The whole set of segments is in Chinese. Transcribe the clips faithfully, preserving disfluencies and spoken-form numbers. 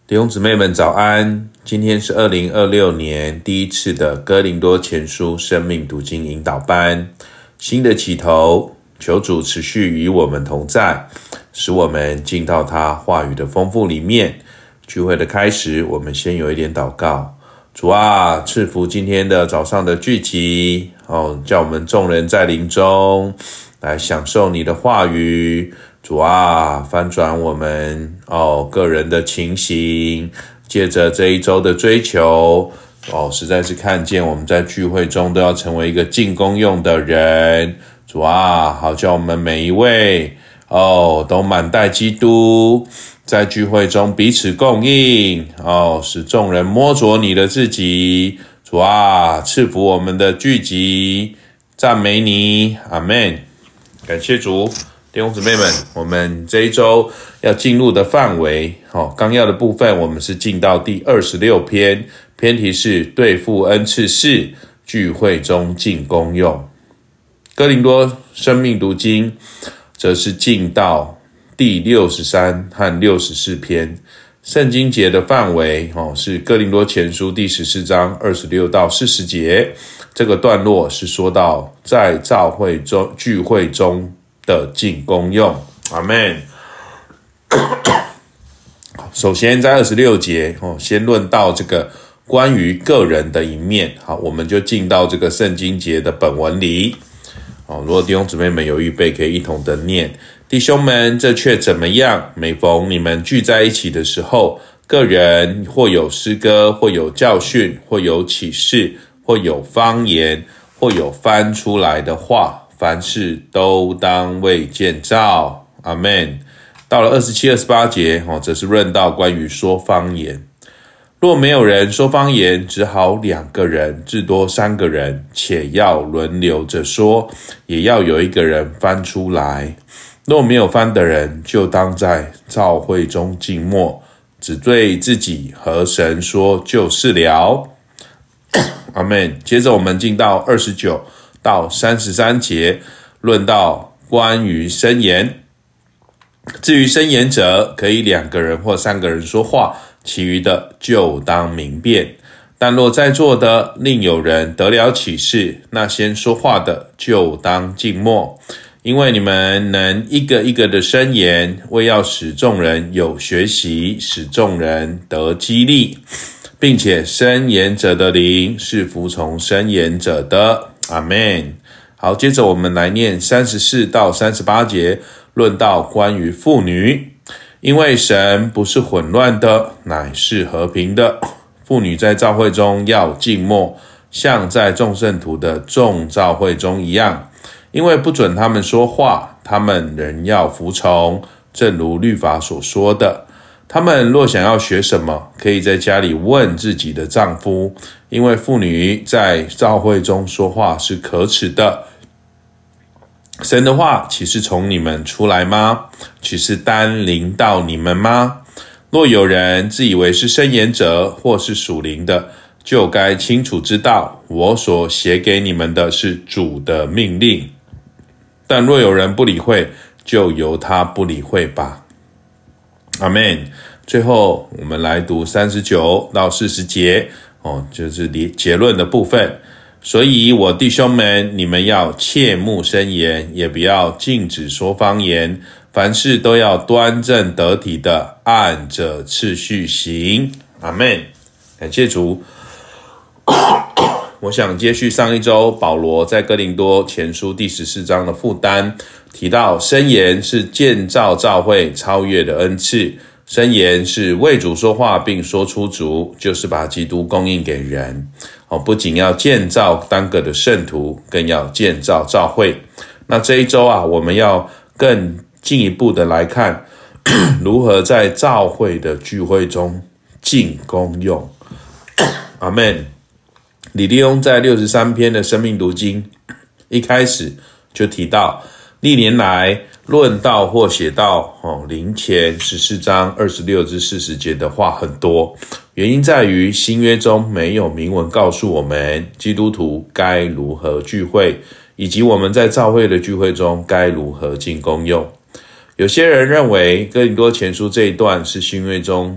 弟兄姊妹们早安，今天是二零二六年第一次的哥林多前书生命读经引导班，新的起头，求主持续与我们同在，使我们进到他话语的丰富里面。聚会的开始，我们先有一点祷告。主啊，赐福今天的早上的聚集，哦，叫我们众人在灵中来享受你的话语。主啊，翻转我们哦个人的情形，借着这一周的追求，哦，实在是看见我们在聚会中都要成为一个进功用的人。主啊，好叫我们每一位哦都满带基督，在聚会中彼此供应，哦，使众人摸着你的自己。主啊，赐福我们的聚集，赞美你，阿们。感谢主。弟兄姊妹们，我们这一周要进入的范围，哦，纲要的部分，我们是进到第二十六篇，篇题是对付恩赐事，聚会中尽功用。哥林多生命读经，则是进到第六十三和六十四篇。圣经节的范围，哦，是哥林多前书第十四章二十六到四十节。这个段落是说到在教会中聚会中的尽功用，阿们。首先在二十六节，哦，先论到这个关于个人的一面，好，我们就进到这个圣经节的本文里。哦，如果弟兄姊妹们有预备，可以一同的念。弟兄们，这却怎么样？每逢你们聚在一起的时候，个人或有诗歌，或有教训，或有启示，或有方言，或有翻出来的话，凡事都当为建造，阿们。到了二十七、二十八节，哦，则是论到关于说方言。若没有人说方言，只好两个人，至多三个人，且要轮流着说，也要有一个人翻出来。若没有翻的人，就当在教会中静默，只对自己和神说就是了，阿们。接着我们进到二十九到三十三节，论到关于申言。至于申言者，可以两个人或三个人说话，其余的就当明辨。但若在座的另有人得了启示，那先说话的就当静默，因为你们能一个一个的申言，为要使众人有学习，使众人得激励，并且申言者的灵是服从申言者的，阿们。好，接着我们来念三十四到三十八节，论到关于妇女。因为神不是混乱的，乃是和平的。妇女在教会中要静默，像在众圣徒的众教会中一样。因为不准他们说话，他们仍要服从，正如律法所说的。他们若想要学什么，可以在家里问自己的丈夫，因为妇女在教会中说话是可耻的。神的话岂是从你们出来吗？岂是单临到你们吗？若有人自以为是申言者，或是属灵的，就该清楚知道，我所写给你们的是主的命令。但若有人不理会，就由他不理会吧。阿们。最后我们来读三十九到四十节，哦，就是结论的部分。所以我弟兄们，你们要切勿申言，也不要禁止说方言，凡事都要端正得体的，按着次序行。阿们。感谢主。我想接续上一周保罗在哥林多前书第十四章的负担，提到申言是建造教会超越的恩赐，申言是为主说话并说出主，就是把基督供应给人。哦，不仅要建造单个的圣徒，更要建造教会。那这一周啊，我们要更进一步的来看，如何在教会的聚会中尽功用。阿们。李立翁在六十三篇的生命读经一开始就提到，历年来论到或写到哦，灵前十四章二十六至四十节的话很多，原因在于新约中没有明文告诉我们基督徒该如何聚会，以及我们在教会的聚会中该如何尽功用。有些人认为哥林多前书这一段是新约中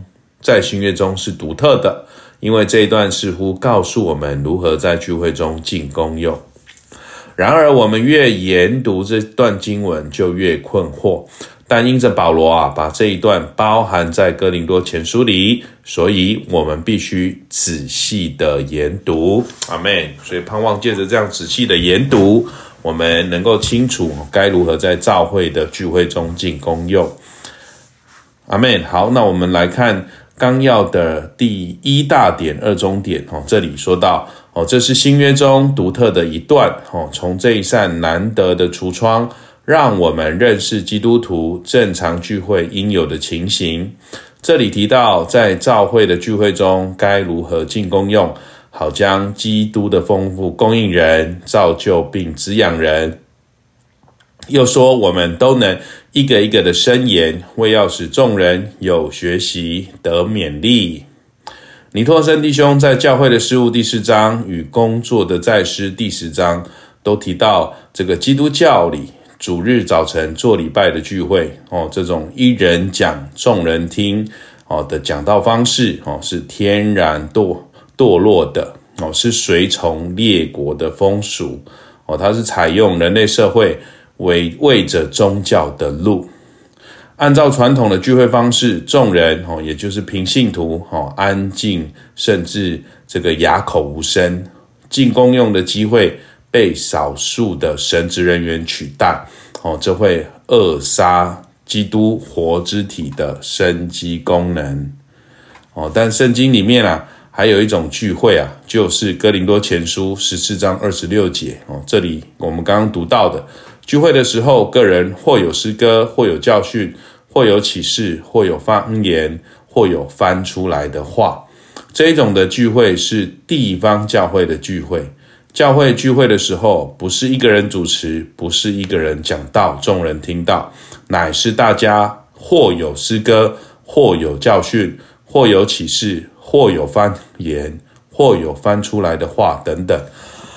在新约中是独特的，因为这一段似乎告诉我们如何在聚会中尽功用。然而我们越研读这段经文就越困惑，但因着保罗啊把这一段包含在哥林多前书里，所以我们必须仔细的研读。阿们。所以盼望借着这样仔细的研读，我们能够清楚该如何在教会的聚会中尽功用。阿们。好，那我们来看纲要的第一大点、二中点。这里说到这是新约中独特的一段，从这一扇难得的橱窗，让我们认识基督徒正常聚会应有的情形。这里提到在教会的聚会中该如何尽功用，好将基督的丰富供应人，造就并滋养人。又说我们都能一个一个的申言，为要使众人有学习得勉励。尼托生弟兄在教会的事务第四章与工作的在师第十章都提到这个基督教里主日早晨做礼拜的聚会，哦，这种一人讲众人听，哦，的讲道方式，哦，是天然堕堕落的，哦，是随从列国的风俗，哦，它是采用人类社会为为着宗教的路。按照传统的聚会方式，众人也就是平信徒安静，甚至这个哑口无声，尽功用的机会被少数的神职人员取代，这会扼杀基督活肢体的生机功能。但圣经里面啊还有一种聚会啊，就是哥林多前书十四章二十六节，这里我们刚刚读到的聚会的时候，个人或有诗歌，或有教训，或有启示，或有方言，或有翻出来的话。这一种的聚会是地方教会的聚会。教会聚会的时候，不是一个人主持，不是一个人讲道，众人听到，乃是大家或有诗歌，或有教训，或有启示，或有方言，或有翻出来的话等等。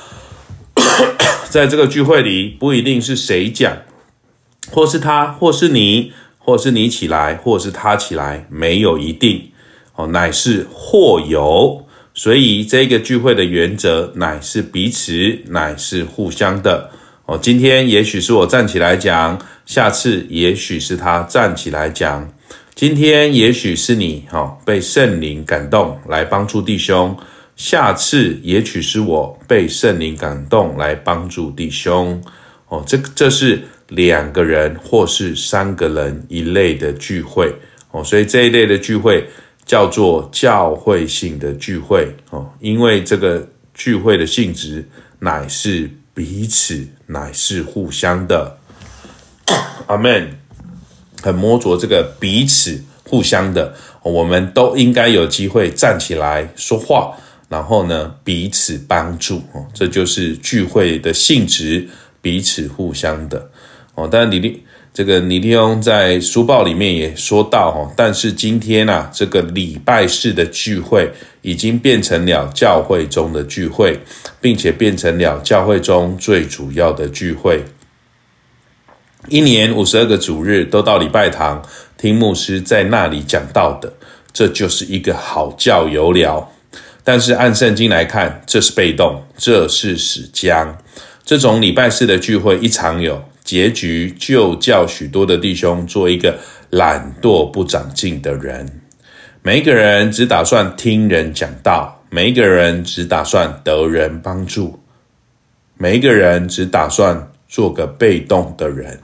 在这个聚会里，不一定是谁讲，或是他，或是你，或是你起来，或是他起来，没有一定，乃是或有。所以这个聚会的原则乃是彼此，乃是互相的。今天也许是我站起来讲，下次也许是他站起来讲，今天也许是你被圣灵感动来帮助弟兄，下次也许是我被圣灵感动来帮助弟兄。哦，这这是两个人或是三个人一类的聚会。哦，所以这一类的聚会叫做教会性的聚会。哦，因为这个聚会的性质乃是彼此，乃是互相的。阿们。很摸着这个彼此互相的，我们都应该有机会站起来说话，然后呢彼此帮助，这就是聚会的性质，彼此互相的。当然你这个尼利翁在书报里面也说到，但是今天啊这个礼拜式的聚会已经变成了教会中的聚会，并且变成了教会中最主要的聚会。一年五十二个主日都到礼拜堂听牧师在那里讲道的，这就是一个好教有了。但是按圣经来看，这是被动，这是死僵。这种礼拜式的聚会一常有，结局就叫许多的弟兄做一个懒惰不长进的人。每一个人只打算听人讲道，每一个人只打算得人帮助，每一个人只打算做个被动的人。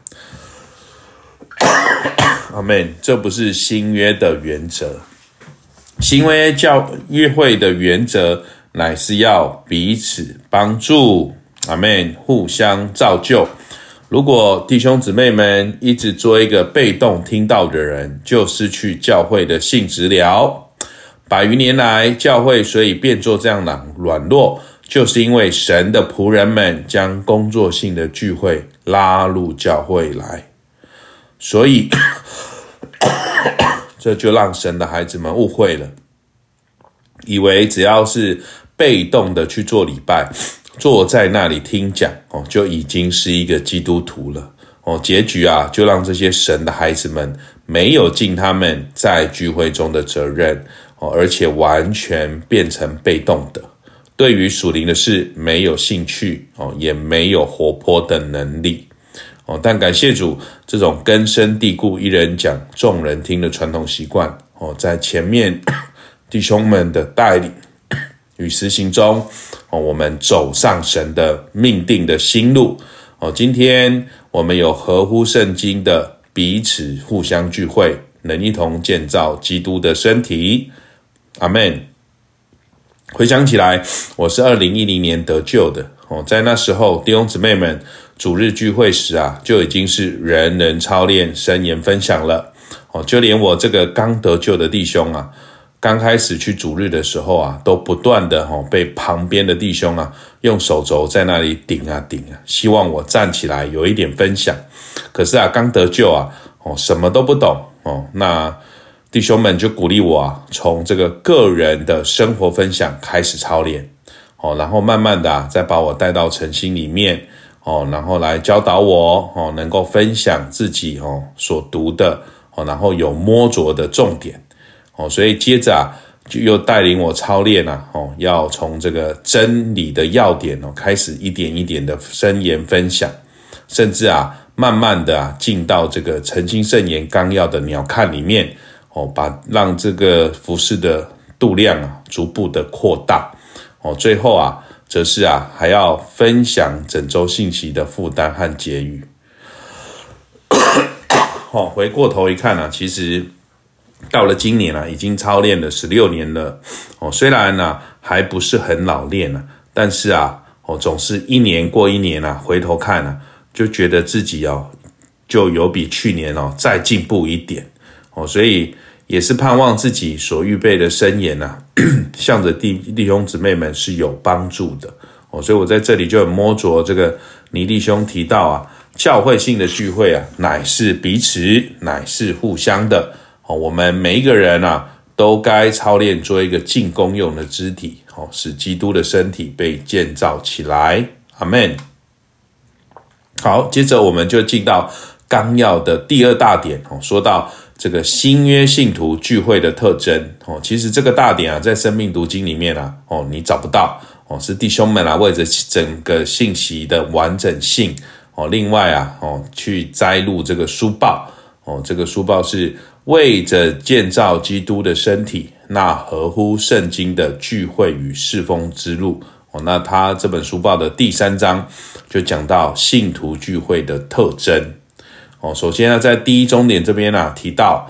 阿们。这不是新约的原则。新约教约会的原则乃是要彼此帮助，阿们，互相造就。如果弟兄姊妹们一直做一个被动听到的人，就失去教会的性质了。百余年来，教会所以变作这样软弱，就是因为神的仆人们将工作性的聚会拉入教会来，所以这就让神的孩子们误会了，以为只要是被动的去做礼拜，坐在那里听讲，就已经是一个基督徒了。结局啊，就让这些神的孩子们没有尽他们在聚会中的责任，而且完全变成被动的，对于属灵的事没有兴趣，也没有活泼的能力。但感谢主，这种根深蒂固一人讲众人听的传统习惯，在前面弟兄们的带领与实行中，我们走上神的命定的新路。今天我们有合乎圣经的彼此互相聚会，能一同建造基督的身体。阿们。回想起来，我是二零一零年得救的，在那时候弟兄姊妹们主日聚会时啊，就已经是人人操练箴言分享了。就连我这个刚得救的弟兄啊，刚开始去主日的时候啊，都不断的被旁边的弟兄啊用手肘在那里顶啊顶啊，希望我站起来有一点分享。可是啊，刚得救啊，什么都不懂，那弟兄们就鼓励我啊，从这个个人的生活分享开始操练，然后慢慢的啊，再把我带到晨星里面，然后来教导我能够分享自己所读的，然后有摸着的重点。所以接着啊，就又带领我操练啊，要从这个真理的要点开始一点一点的箴言分享，甚至啊，慢慢的啊，进到这个晨星圣言纲要的鸟瞰里面，把让这个服事的度量啊，逐步的扩大。最后啊，则是啊，还要分享整周信息的负担和结语。回过头一看啊，其实到了今年啊，已经操练了十六年了。虽然啊，还不是很老练啊，但是啊，总是一年过一年啊，回头看啊，就觉得自己哦，就有比去年哦再进步一点。所以也是盼望自己所预备的箴言啊，向着弟弟兄姊妹们是有帮助的。所以我在这里就很摸着这个倪弟兄提到啊，教会性的聚会啊，乃是彼此，乃是互相的。我们每一个人啊，都该操练做一个尽功用的肢体，使基督的身体被建造起来。阿们。好，接着我们就进到纲要的第二大点，说到这个新约信徒聚会的特征。其实这个大点啊，在生命读经里面啊，你找不到，是弟兄们啊，为着整个信息的完整性，另外啊，去摘录这个书报，这个书报是为着建造基督的身体，那合乎圣经的聚会与事奉之路。那他这本书报的第三章就讲到信徒聚会的特征。首先呢，在第一中点这边啊，提到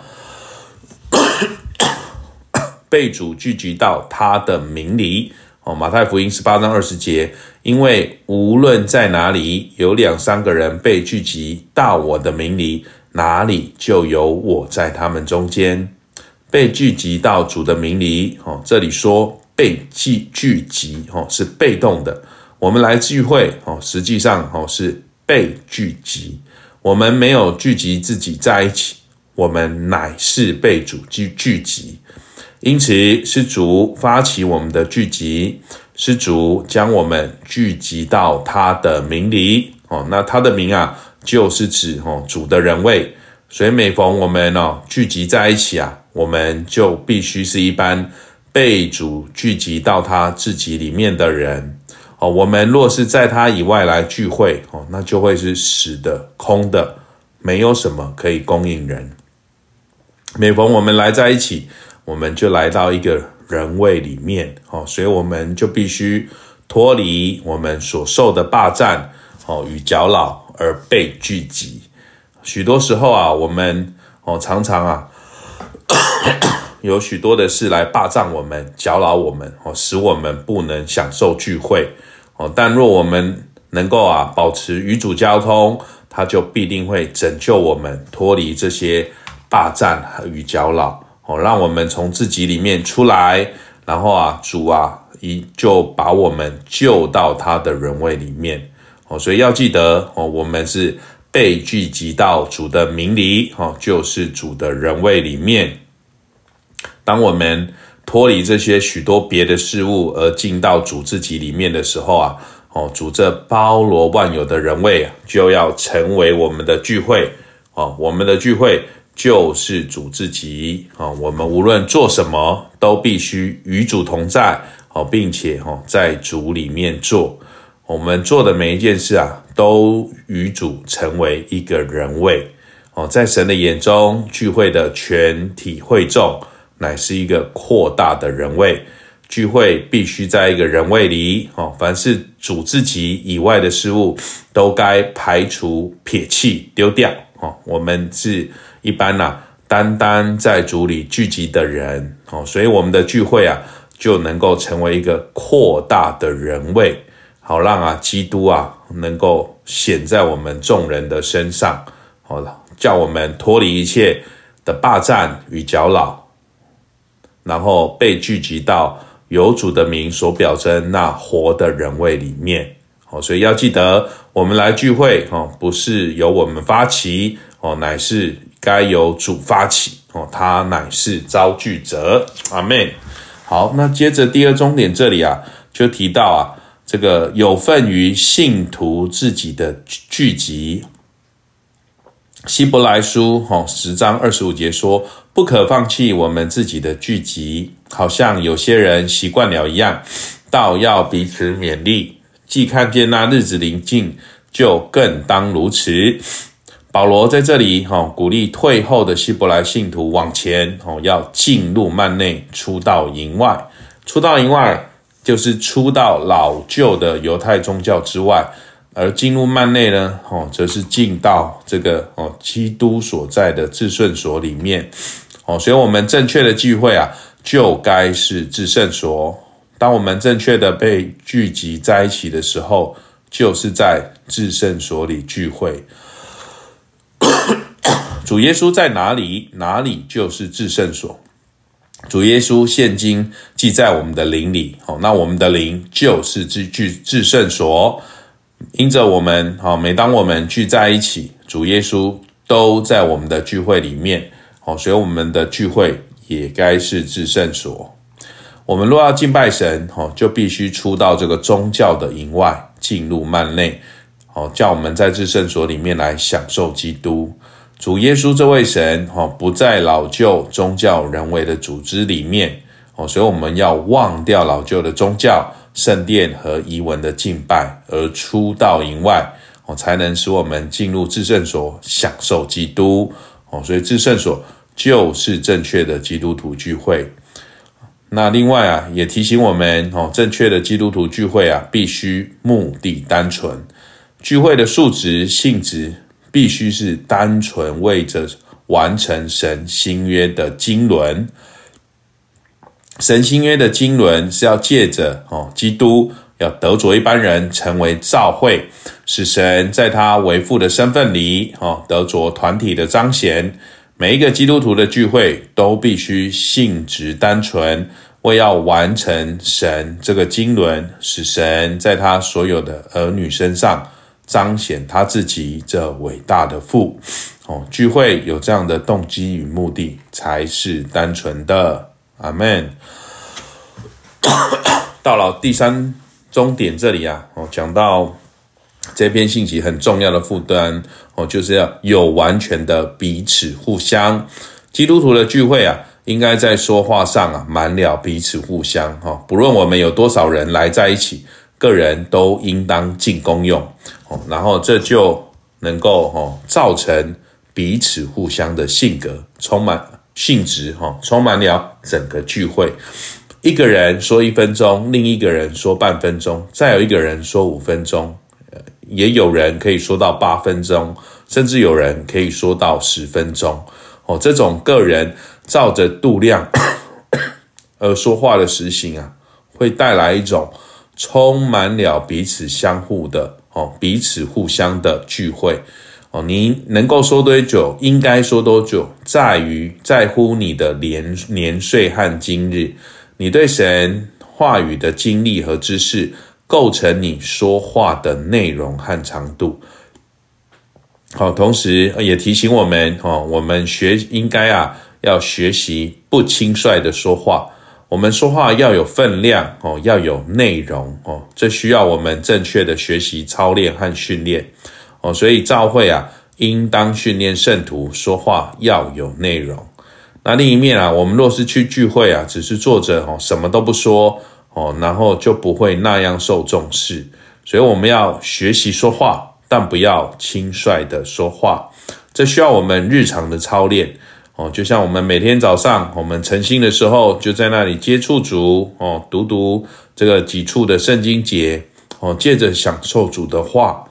被主聚集到他的名里。马太福音十八章二十节，因为无论在哪里有两三个人被聚集到我的名里，哪里就有我在他们中间。被聚集到主的名里，这里说被聚集是被动的，我们来聚会实际上是被聚集，我们没有聚集自己在一起，我们乃是被主聚集。因此是主发起我们的聚集，是主将我们聚集到他的名里。那他的名啊，就是指主的人位。所以每逢我们聚集在一起啊，我们就必须是一般被主聚集到他自己里面的人。我们若是在他以外来聚会，那就会是死的、空的，没有什么可以供应人。每逢我们来在一起，我们就来到一个人位里面，所以我们就必须脱离我们所受的霸占与搅扰而被聚集。许多时候啊，我们常常啊有许多的事来霸占我们、搅扰我们，使我们不能享受聚会。但若我们能够啊保持与主交通，他就必定会拯救我们脱离这些霸占与搅扰，让我们从自己里面出来，然后啊主啊就把我们救到他的人位里面。所以要记得，我们是被聚集到主的名里，就是主的人位里面。当我们脱离这些许多别的事物而进到主自己里面的时候啊，主这包罗万有的人位就要成为我们的聚会。我们的聚会就是主自己。我们无论做什么都必须与主同在，并且在主里面做。我们做的每一件事啊，都与主成为一个人位。在神的眼中，聚会的全体会众乃是一个扩大的人位。聚会必须在一个人位里，凡是主自己以外的事物都该排除撇弃丢掉。我们是一般啊单单在主里聚集的人，所以我们的聚会啊就能够成为一个扩大的人位，好让啊基督啊能够显在我们众人的身上，叫我们脱离一切的霸占与搅扰，然后被聚集到有主的名所表征那活的人位里面。所以要记得，我们来聚会不是由我们发起，乃是该由主发起，他乃是召聚者。阿们。好，那接着第二重点这里啊，就提到啊，这个有份于信徒自己的聚集。希伯来书十章二十五节说，不可放弃我们自己的聚集，好像有些人习惯了一样，倒要彼此勉励，既看见那日子临近，就更当如此。保罗在这里鼓励退后的希伯来信徒往前，要进入幔内，出到营外。出到营外就是出到老旧的犹太宗教之外，而进入幔内呢，哦，则是进到这个哦基督所在的至圣所里面。哦，所以我们正确的聚会啊，就该是至圣所。当我们正确的被聚集在一起的时候，就是在至圣所里聚会。主耶稣在哪里，哪里就是至圣所。主耶稣现今既在我们的灵里，哦，那我们的灵就是至至圣所。因着我们，每当我们聚在一起，主耶稣都在我们的聚会里面，所以我们的聚会也该是至圣所。我们若要敬拜神，就必须出到这个宗教的营外，进入幔内，叫我们在至圣所里面来享受基督。主耶稣这位神不在老旧宗教人为的组织里面，所以我们要忘掉老旧的宗教圣殿和仪文的敬拜，而出到营外，才能使我们进入至圣所享受基督。所以至圣所就是正确的基督徒聚会。那另外啊，也提醒我们，正确的基督徒聚会啊，必须目的单纯。聚会的素质性质必须是单纯为着完成神新约的经纶。神新约的经纶是要借着、哦、基督要得着一般人成为召会，使神在他为父的身份里、哦、得着团体的彰显。每一个基督徒的聚会都必须性质单纯，为要完成神这个经纶，使神在他所有的儿女身上彰显他自己这伟大的父、哦、聚会有这样的动机与目的才是单纯的。阿们。到了第三终点这里啊，讲到这篇信息很重要的负担，就是要有完全的彼此互相。基督徒的聚会啊，应该在说话上啊满了彼此互相，不论我们有多少人来在一起，个人都应当尽功用，然后这就能够造成彼此互相的性格充满性质，充满了整个聚会。一个人说一分钟，另一个人说半分钟，再有一个人说五分钟，也有人可以说到八分钟，甚至有人可以说到十分钟。哦，这种个人照着度量而说话的实行啊，会带来一种充满了彼此相互的哦，彼此互相的聚会。哦，你能够说多久，应该说多久，在于在乎你的年年岁和今日，你对神话语的经历和知识，构成你说话的内容和长度。好，同时也提醒我们，哦，我们学应该啊要学习不轻率的说话。我们说话要有分量，哦，要有内容，哦，这需要我们正确的学习操练和训练。哦，所以教会啊， 应当训练圣徒说话要有内容。那另一面啊，我们若是去聚会啊，只是坐着哦，什么都不说哦，然后就不会那样受重视。所以我们要学习说话，但不要轻率的说话。这需要我们日常的操练哦，就像我们每天早上我们晨兴的时候，就在那里接触主哦，读读这个几处的圣经节哦，借着享受主的话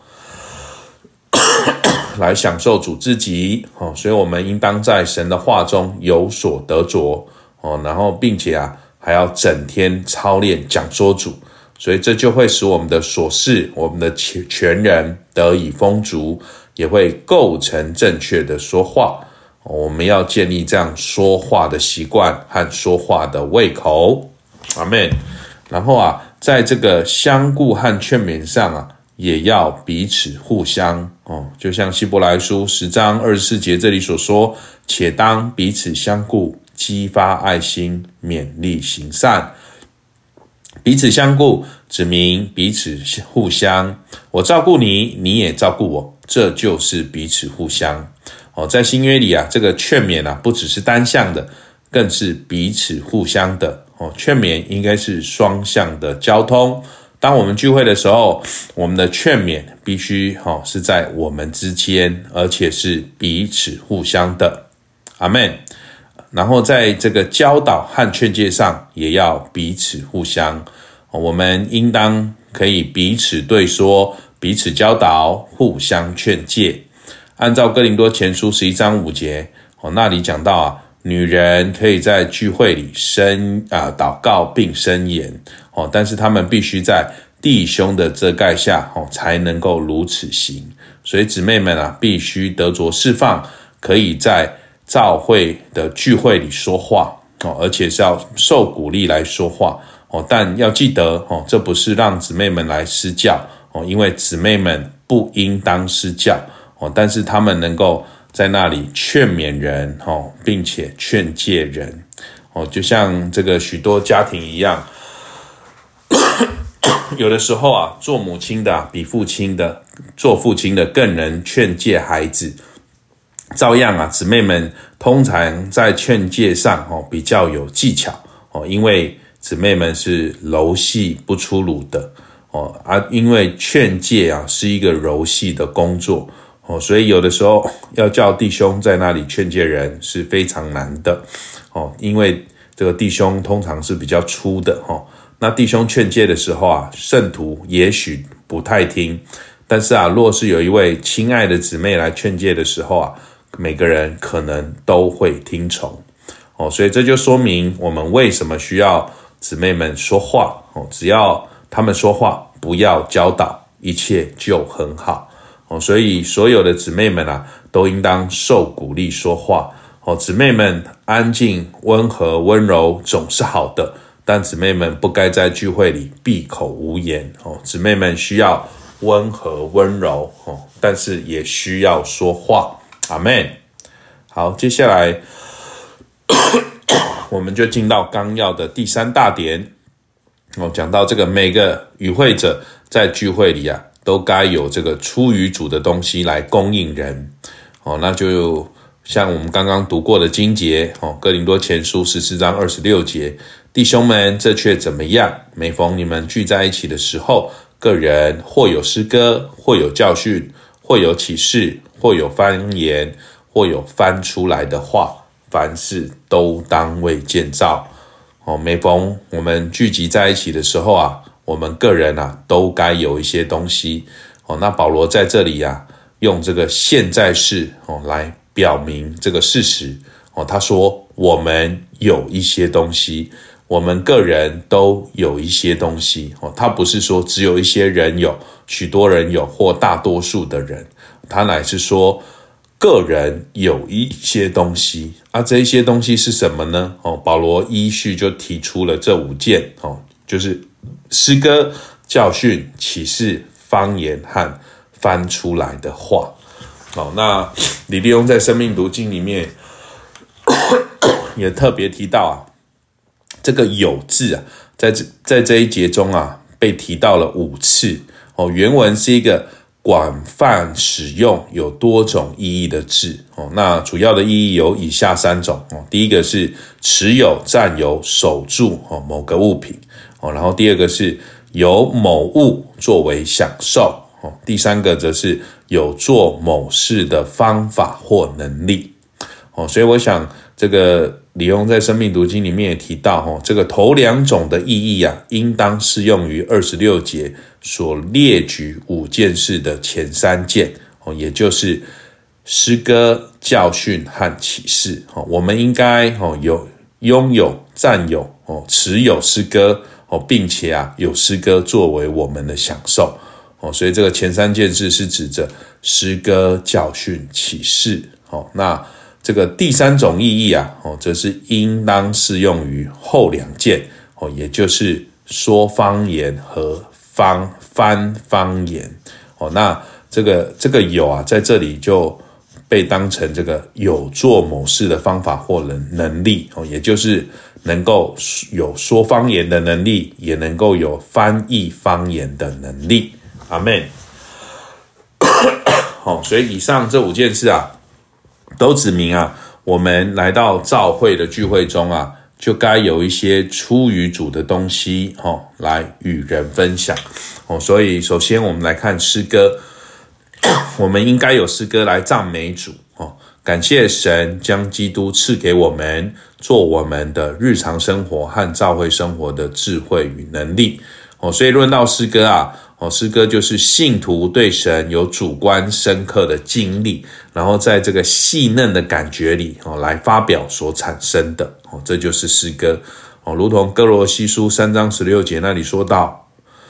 来享受主自己哦，所以我们应当在神的话中有所得着哦，然后并且啊还要整天操练讲说主，所以这就会使我们的所事、我们的全人得以丰足，也会构成正确的说话。我们要建立这样说话的习惯和说话的胃口。阿们。然后啊，在这个相顾和劝勉上啊，也要彼此互相哦，就像希伯来书十章二十四节这里所说，且当彼此相顾，激发爱心，勉励行善。彼此相顾，指明彼此互相，我照顾你，你也照顾我，这就是彼此互相。哦，在新约里啊，这个劝勉啊，不只是单向的，更是彼此互相的。哦，劝勉应该是双向的交通。当我们聚会的时候，我们的劝勉必须哦是在我们之间，而且是彼此互相的。阿们。然后在这个教导和劝诫上，也要彼此互相。我们应当可以彼此对说，彼此教导，互相劝诫。按照哥林多前书十一章五节，那里讲到啊，女人可以在聚会里申啊祷告并申言，但是他们必须在弟兄的遮盖下才能够如此行。所以姊妹们啊，必须得着释放，可以在教会的聚会里说话，而且是要受鼓励来说话。但要记得，这不是让姊妹们来施教，因为姊妹们不应当施教，但是他们能够在那里劝勉人，并且劝诫人。就像这个许多家庭一样，有的时候啊，做母亲的啊，比父亲的做父亲的更能劝诫孩子。照样啊，姊妹们通常在劝诫上哦比较有技巧哦，因为姊妹们是柔细不粗鲁的哦，啊，因为劝诫啊是一个柔细的工作哦，所以有的时候要叫弟兄在那里劝诫人是非常难的哦，因为这个弟兄通常是比较粗的哦，那弟兄劝诫的时候啊，圣徒也许不太听，但是啊，若是有一位亲爱的姊妹来劝诫的时候啊，每个人可能都会听从哦，所以这就说明我们为什么需要姊妹们说话哦，只要他们说话，不要教导，一切就很好哦。所以所有的姊妹们啊，都应当受鼓励说话哦。姊妹们安静、温和、温柔总是好的，但姊妹们不该在聚会里闭口无言哦。姊妹们需要温和、温柔哦，但是也需要说话。阿们。好，接下来我们就进到纲要的第三大点哦，讲到这个每个与会者在聚会里啊，都该有这个出于主的东西来供应人哦，那就像我们刚刚读过的经节哦，哥林多前书十四章二十六节，弟兄们，这却怎么样？每逢你们聚在一起的时候，个人或有诗歌，或有教训，或有启示，或有方言，或有翻出来的话，凡事都当为建造。哦，每逢我们聚集在一起的时候啊，我们个人啊都该有一些东西。哦，那保罗在这里啊，用这个现在式哦来表明这个事实。哦，他说我们有一些东西，我们个人都有一些东西。哦，他不是说只有一些人有，许多人有，或大多数的人，他乃是说个人有一些东西啊，这一些东西是什么呢？哦，保罗依序就提出了这五件哦，就是诗歌、教训、启示、方言和翻出来的话。哦，那李立翁在生命读经里面也特别提到啊，这个有字啊，在这在这一节中啊，被提到了五次哦。原文是一个广泛使用有多种意义的字哦。那主要的意义有以下三种哦。第一个是持有、占有、守住哦某个物品哦。然后第二个是有某物作为享受哦。第三个则是有做某事的方法或能力哦。所以我想这个李闈在生命读经里面也提到哦，这个头两种的意义啊，应当适用于二十六节所列举五件事的前三件哦，也就是诗歌、教训和启示哦。我们应该哦有拥有、占有哦、持有诗歌哦，并且啊有诗歌作为我们的享受哦。所以这个前三件事是指着诗歌、教训、启示哦。那这个第三种意义啊，哦，则是应当适用于后两件哦，也就是说方言和方翻方言哦。那这个这个有啊，在这里就被当成这个有做某事的方法或能能力哦，也就是能够有说方言的能力，也能够有翻译方言的能力。阿们。好，所以以上这五件事啊，都指明啊，我们来到教会的聚会中啊，就该有一些出于主的东西哦，来与人分享哦。所以首先我们来看诗歌，我们应该有诗歌来赞美主哦，感谢神将基督赐给我们，做我们的日常生活和教会生活的智慧与能力哦。所以论到诗歌啊，哦，诗歌就是信徒对神有主观深刻的经历，然后在这个细嫩的感觉里哦来发表所产生的哦，这就是诗歌哦。如同哥罗西书三章十六节那里说到，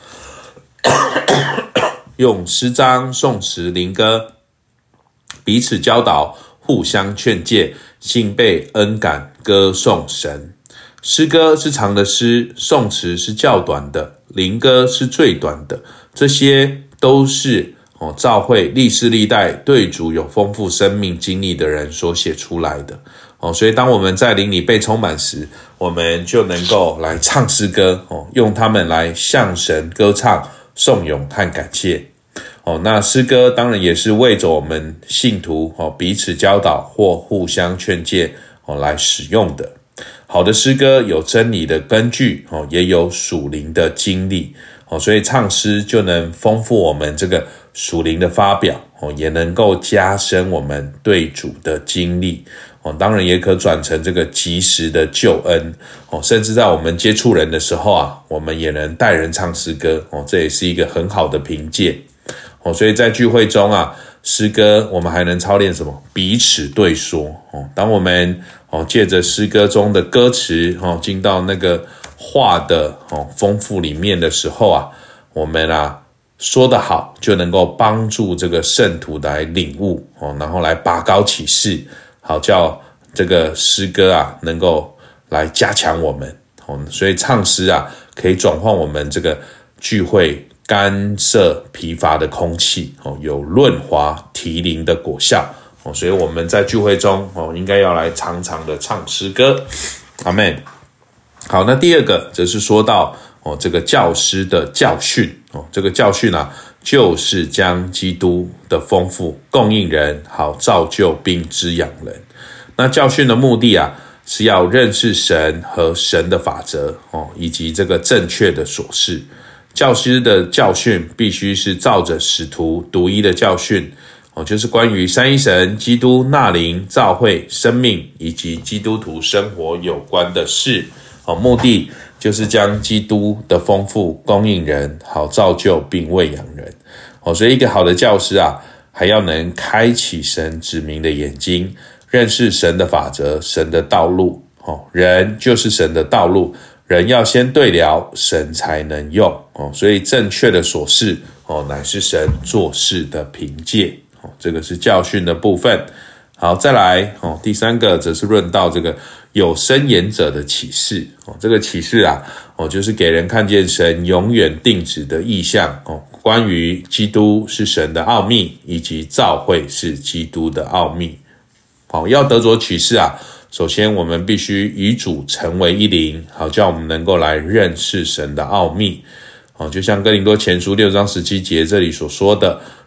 用诗章、颂词、灵歌彼此教导，互相劝诫，心被恩感，歌颂神。诗歌是长的诗，颂词是较短的，灵歌是最短的。这些都是哦，教会历世历代对主有丰富生命经历的人所写出来的哦。所以当我们在灵里被充满时，我们就能够来唱诗歌哦，用它们来向神歌唱、颂咏和感谢哦。那诗歌当然也是为着我们信徒哦彼此教导或互相劝诫哦来使用的。好的诗歌有真理的根据哦，也有属灵的经历哦，所以唱诗就能丰富我们这个属灵的发表哦，也能够加深我们对主的经历哦，当然也可转成这个及时的救恩哦，甚至在我们接触人的时候啊，我们也能带人唱诗歌哦，这也是一个很好的凭借哦。所以在聚会中啊，诗歌我们还能操练什么？彼此对说哦。当我们哦借着诗歌中的歌词哦，进到那个话的哦丰富里面的时候啊，我们啊说得好，就能够帮助这个圣徒来领悟哦，然后来拔高启示，好叫这个诗歌啊能够来加强我们哦。所以唱诗啊，可以转换我们这个聚会干涩疲乏的空气哦，有润滑提灵的果效哦。所以我们在聚会中哦，应该要来常常的唱诗歌。阿们。好，那第二个则是说到哦，这个教师的教训哦，这个教训啊，就是将基督的丰富供应人，好造就并滋养人。那教训的目的啊，是要认识神和神的法则哦，以及这个正确的琐事。教师的教训必须是照着使徒独一的教训哦，就是关于三一神、基督、纳灵、教会、生命以及基督徒生活有关的事。哦，目的就是将基督的丰富供应人，好造就并喂养人。哦，所以一个好的教师啊，还要能开启神指明的眼睛，认识神的法则、神的道路。哦，人就是神的道路，人要先对了，神才能用。哦，所以正确的所事哦，乃是神做事的凭借。哦，这个是教训的部分。好，再来哦，第三个则是论到这个有生言者的启示哦，这个启示啊哦，就是给人看见神永远定旨的意象哦，关于基督是神的奥秘，以及教会是基督的奥秘。好，要得着启示啊，首先我们必须与主成为一灵，好叫我们能够来认识神的奥秘哦，就像哥林多前书六章十七节这里所说的。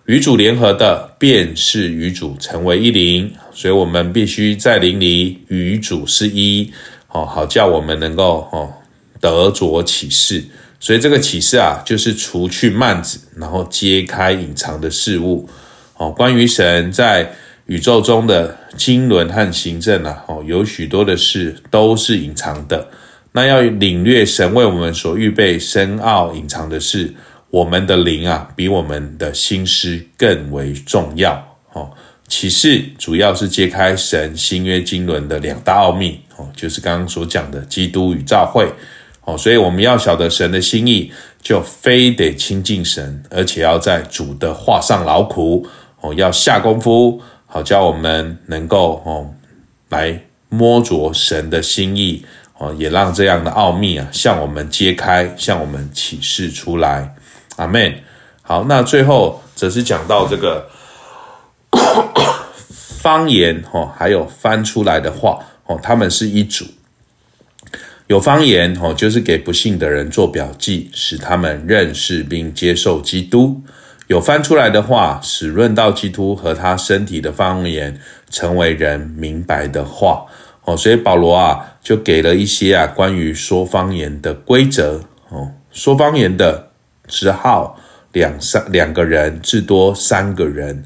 与主联合的，便是与主成为一灵，所以我们必须在灵里与主是一，哦，好叫我们能够哦得着启示。所以这个启示啊，就是除去幔子，然后揭开隐藏的事物。哦，关于神在宇宙中的经纶和行政啊，哦，有许多的事都是隐藏的。那要领略神为我们所预备深奥隐藏的事，我们的灵啊，比我们的心思更为重要。哦，启示主要是揭开神新约经纶的两大奥秘，哦，就是刚刚所讲的基督与教会。哦，所以我们要晓得神的心意，就非得亲近神，而且要在主的话上劳苦，哦，要下功夫，好叫我们能够哦来摸着神的心意，哦，也让这样的奥秘啊向我们揭开，向我们启示出来。阿们。好，那最后则是讲到这个方言，哦，还有翻出来的话，哦，他们是一组。有方言，哦，就是给不信的人做表记，使他们认识并接受基督。有翻出来的话，使论到基督和他身体的方言成为人明白的话。哦，所以保罗啊，就给了一些啊关于说方言的规则。哦，说方言的只好两三两个人，至多三个人，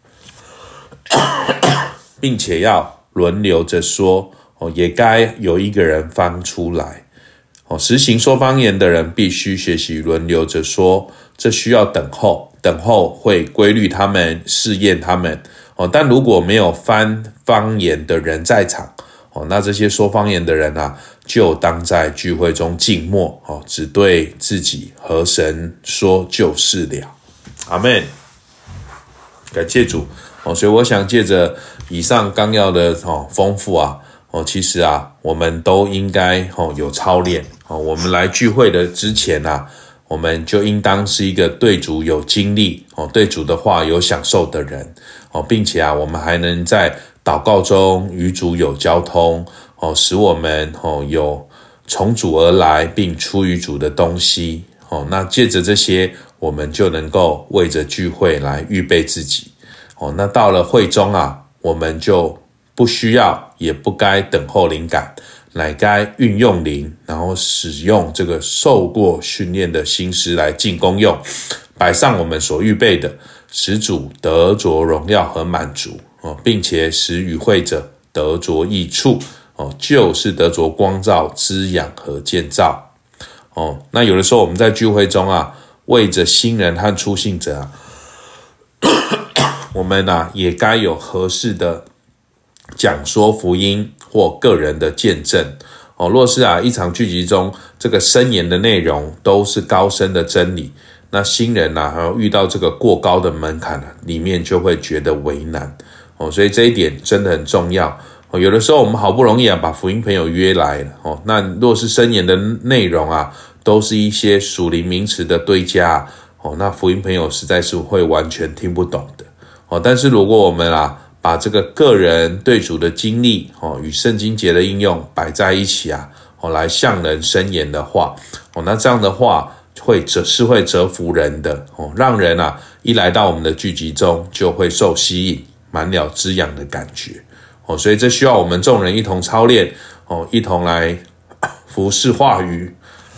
并且要轮流着说。哦，也该有一个人翻出来。哦，实行说方言的人必须学习轮流着说，这需要等候，等候会规律他们，试验他们。哦，但如果没有翻方言的人在场，哦，那这些说方言的人啊，就当在聚会中静默，哦，只对自己和神说就是了。阿们。感谢主。哦，所以我想借着以上纲要的哦丰富啊。哦，其实啊，我们都应该哦有操练哦。我们来聚会的之前啊，我们就应当是一个对主有经历哦，对主的话有享受的人哦，并且啊，我们还能在祷告中与主有交通哦，使我们哦有从主而来并出于主的东西哦。那借着这些，我们就能够为着聚会来预备自己哦。那到了会中啊，我们就不需要也不该等候灵感，乃该运用灵，然后使用这个受过训练的心思来尽功用，摆上我们所预备的，使主得着荣耀和满足，并且使与会者得着益处，就是得着光照、滋养和建造。那有的时候我们在聚会中啊，为着新人和初信者啊，我们啊也该有合适的讲说福音或个人的见证哦。若是啊一场聚集中这个申言的内容都是高深的真理，那新人啊遇到这个过高的门槛啊，里面就会觉得为难哦。所以这一点真的很重要哦。有的时候我们好不容易啊把福音朋友约来了哦，那若是申言的内容啊都是一些属灵名词的堆加哦，那福音朋友实在是会完全听不懂的哦。但是如果我们啊把这个个人对主的经历哦与圣经节的应用摆在一起啊，哦来向人申言的话，哦那这样的话会折是会折服人的哦，让人啊一来到我们的聚集中就会受吸引，满了滋养的感觉哦。所以这需要我们众人一同操练哦，一同来服侍话语，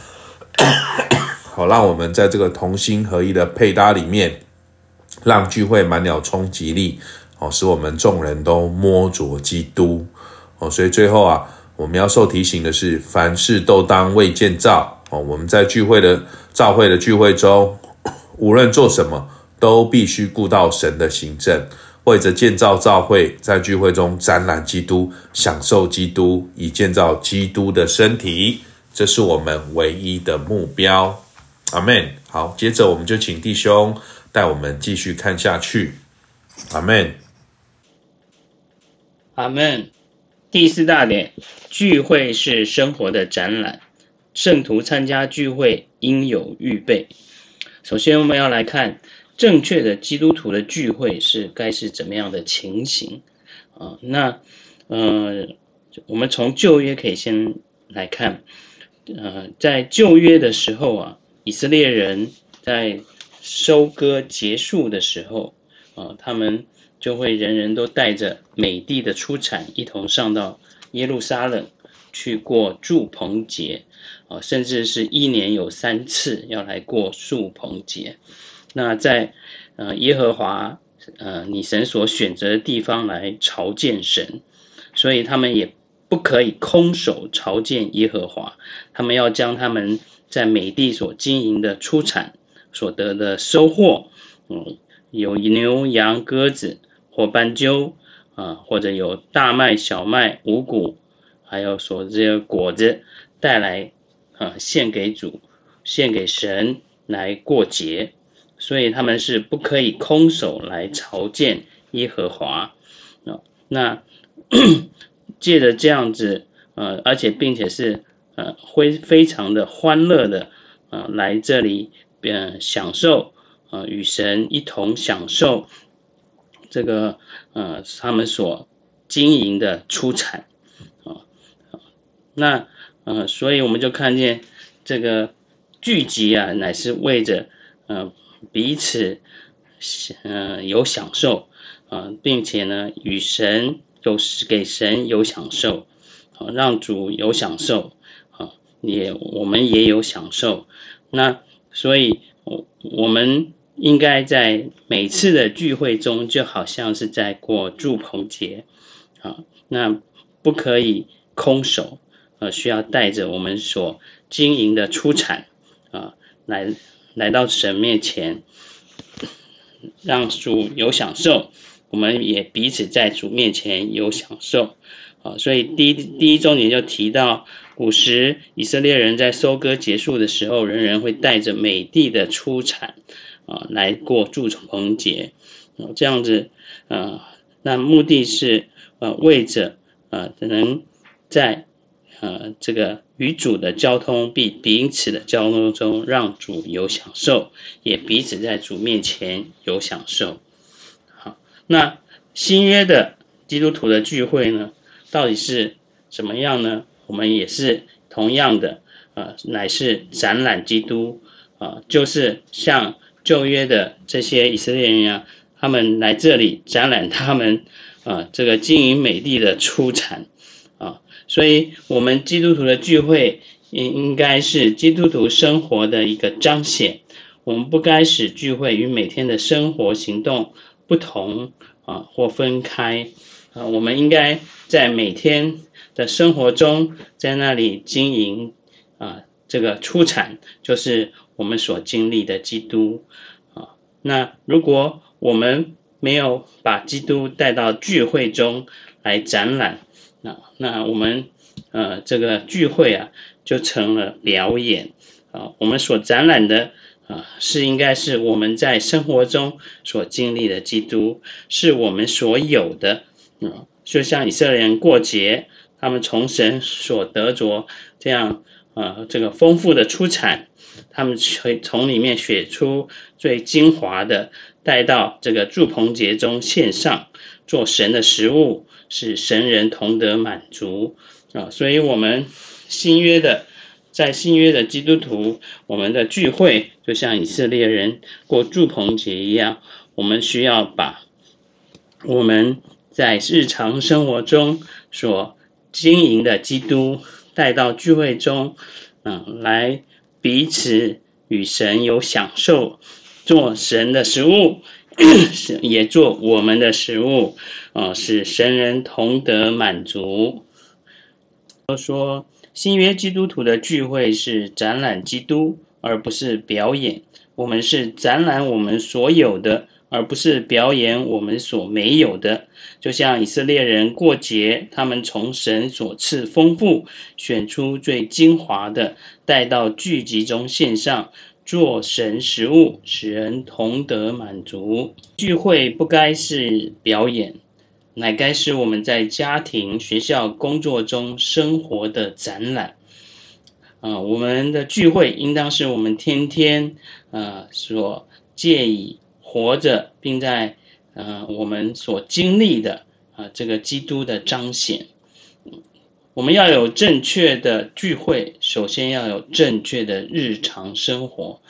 好让我们在这个同心合一的配搭里面，让聚会满了冲击力。哦，使我们众人都摸着基督哦。所以最后啊，我们要受提醒的是，凡事都当为建造哦。我们在聚会的召会的聚会中，无论做什么，都必须顾到神的行政，为着建造召会，在聚会中展览基督，享受基督，以建造基督的身体，这是我们唯一的目标。阿们。好，接着我们就请弟兄带我们继续看下去。阿们。 阿们。第四大点，聚会是生活的展览，圣徒参加聚会应有预备。首先我们要来看正确的基督徒的聚会是该是怎么样的情形啊？那呃，我们从旧约可以先来看，呃，在旧约的时候啊，以色列人在收割结束的时候，啊，他们就会人人都带着美地的出产，一同上到耶路撒冷去过住棚节，啊，甚至是一年有三次要来过住棚节。那在呃耶和华呃你神所选择的地方来朝见神，所以他们也不可以空手朝见耶和华，他们要将他们在美地所经营的出产所得的收获，嗯，有牛羊鸽子或斑鸠啊，或者有大麦小麦五谷，还有所这些果子带来啊献给主，献给神来过节，所以他们是不可以空手来朝见耶和华啊。那借着这样子，呃，而且并且是呃会非常的欢乐的，呃，来这里，呃，享受，呃，与神一同享受这个呃他们所经营的出产啊、呃。那呃，所以我们就看见这个聚集啊，乃是为着呃彼此呃有享受啊、呃，并且呢与神。有给神有享受，让主有享受，也我们也有享受。那所以我们应该在每次的聚会中，就好像是在过住棚节啊，那不可以空手，呃，需要带着我们所经营的出产啊，来来到神面前，让主有享受。我们也彼此在主面前有享受，啊，所以第一第一重点就提到，古时以色列人在收割结束的时候，人人会带着美地的出产，啊，来过住棚节，啊，这样子，啊，那目的是，呃，为着，呃，能在，呃，这个与主的交通并彼此的交通中，让主有享受，也彼此在主面前有享受。那新约的基督徒的聚会呢，到底是怎么样呢？我们也是同样的，呃，乃是展览基督，啊、呃，就是像旧约的这些以色列人啊，他们来这里展览他们啊、呃、这个经营美地的出产啊、呃，所以我们基督徒的聚会应应该是基督徒生活的一个彰显，我们不该使聚会与每天的生活行动不同啊，或分开啊，我们应该在每天的生活中，在那里经营啊，这个出产就是我们所经历的基督啊。那如果我们没有把基督带到聚会中来展览，那那我们呃这个聚会啊就成了表演啊，我们所展览的。啊，是应该是我们在生活中所经历的基督，是我们所有的，嗯，就像以色列人过节，他们从神所得着这样啊这个丰富的出产，他们会从里面选出最精华的，带到这个住棚节中献上，做神的食物，使神人同得满足啊，所以我们新约的。在新约的基督徒，我们的聚会就像以色列人过住棚节一样，我们需要把我们在日常生活中所经营的基督带到聚会中，嗯，来彼此与神有享受，做神的食物，也做我们的食物，啊，使神人同得满足。说新约基督徒的聚会是展览基督，而不是表演。我们是展览我们所有的，而不是表演我们所没有的。就像以色列人过节，他们从神所赐丰富，选出最精华的，带到聚集中献上，做神食物，使人同得满足。聚会不该是表演，乃该是我们在家庭、学校、工作中生活的展览。啊、呃，我们的聚会应当是我们天天呃所借以活着，并在呃我们所经历的啊、呃、这个基督的彰显。我们要有正确的聚会，首先要有正确的日常生活。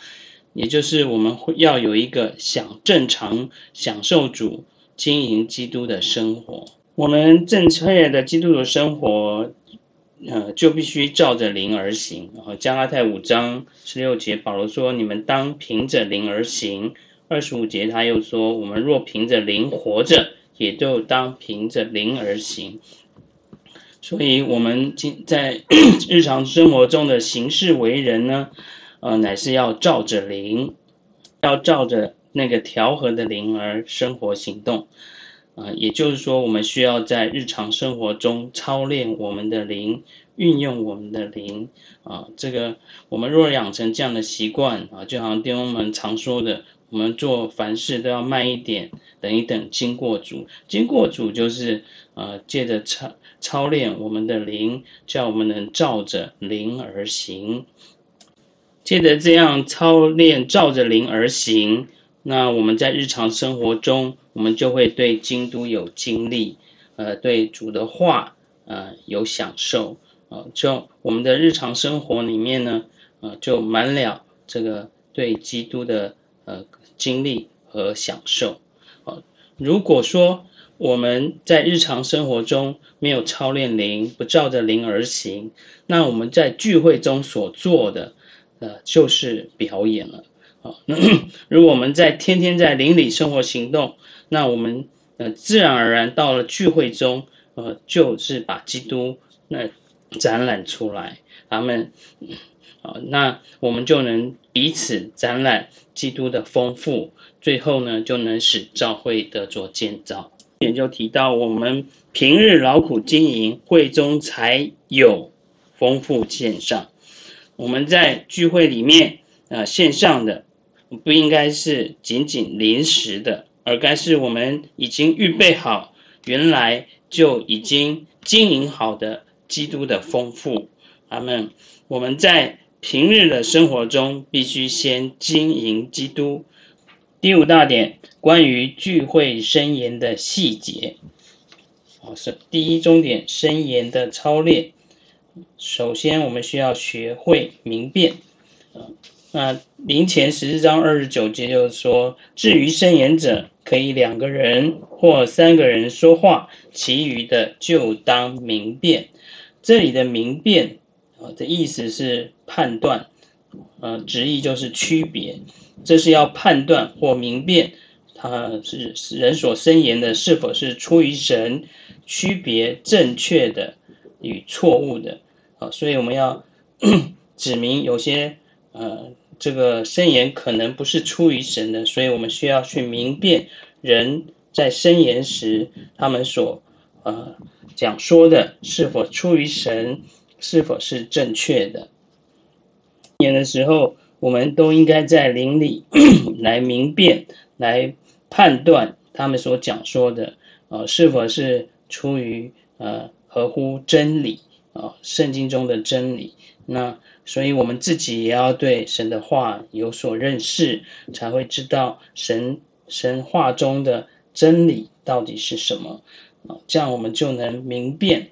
也就是我们会要有一个享正常享受主经营基督的生活。我们正确的基督徒生活呃，就必须照着灵而行。加拉太五章十六节，保罗说：“你们当凭着灵而行。”二十五节他又说：“我们若凭着灵活着，也就当凭着灵而行。”所以，我们在日常生活中的行事为人呢，呃，乃是要照着灵，要照着那个调和的灵而生活行动。呃，也就是说，我们需要在日常生活中操练我们的灵，运用我们的灵啊。这个我们若养成这样的习惯啊，就好像弟兄们常说的，我们做凡事都要慢一点，等一等，经过主。经过主就是呃，借着操操练我们的灵，叫我们能照着灵而行。借着这样操练，照着灵而行。那我们在日常生活中，我们就会对基督有经历，呃，对主的话，呃，有享受，呃，就我们的日常生活里面呢，呃，就满了这个对基督的呃经历和享受。呃，如果说我们在日常生活中没有操练灵，不照着灵而行，那我们在聚会中所做的，呃，就是表演了。啊，如果我们在天天在灵里生活行动，那我们呃自然而然到了聚会中，呃就是把基督那展览出来，他们啊，那我们就能彼此展览基督的丰富，最后呢就能使教会得着建造。也就提到我们平日劳苦经营，会中才有丰富献上。我们在聚会里面呃线上的。不应该是仅仅临时的，而该是我们已经预备好，原来就已经经营好的基督的丰富。阿们。我们在平日的生活中必须先经营基督。第五大点，关于聚会申言的细节。是第一重点，申言的操练。首先我们需要学会明辨。那林前十四章二十九节就是说，至于申言者，可以两个人或三个人说话，其余的就当明辨。这里的明辨啊的意思是判断，呃，直译就是区别，这是要判断或明辨，它是人所申言的是否是出于神，区别正确的与错误的啊，所以我们要指明有些呃。这个申言可能不是出于神的，所以我们需要去明辨人在申言时，他们所呃讲说的是否出于神，是否是正确的。言的时候，我们都应该在灵里来明辨，来判断他们所讲说的呃是否是出于呃合乎真理啊、呃，圣经中的真理。那所以我们自己也要对神的话有所认识，才会知道神神话中的真理到底是什么，这样我们就能明辨。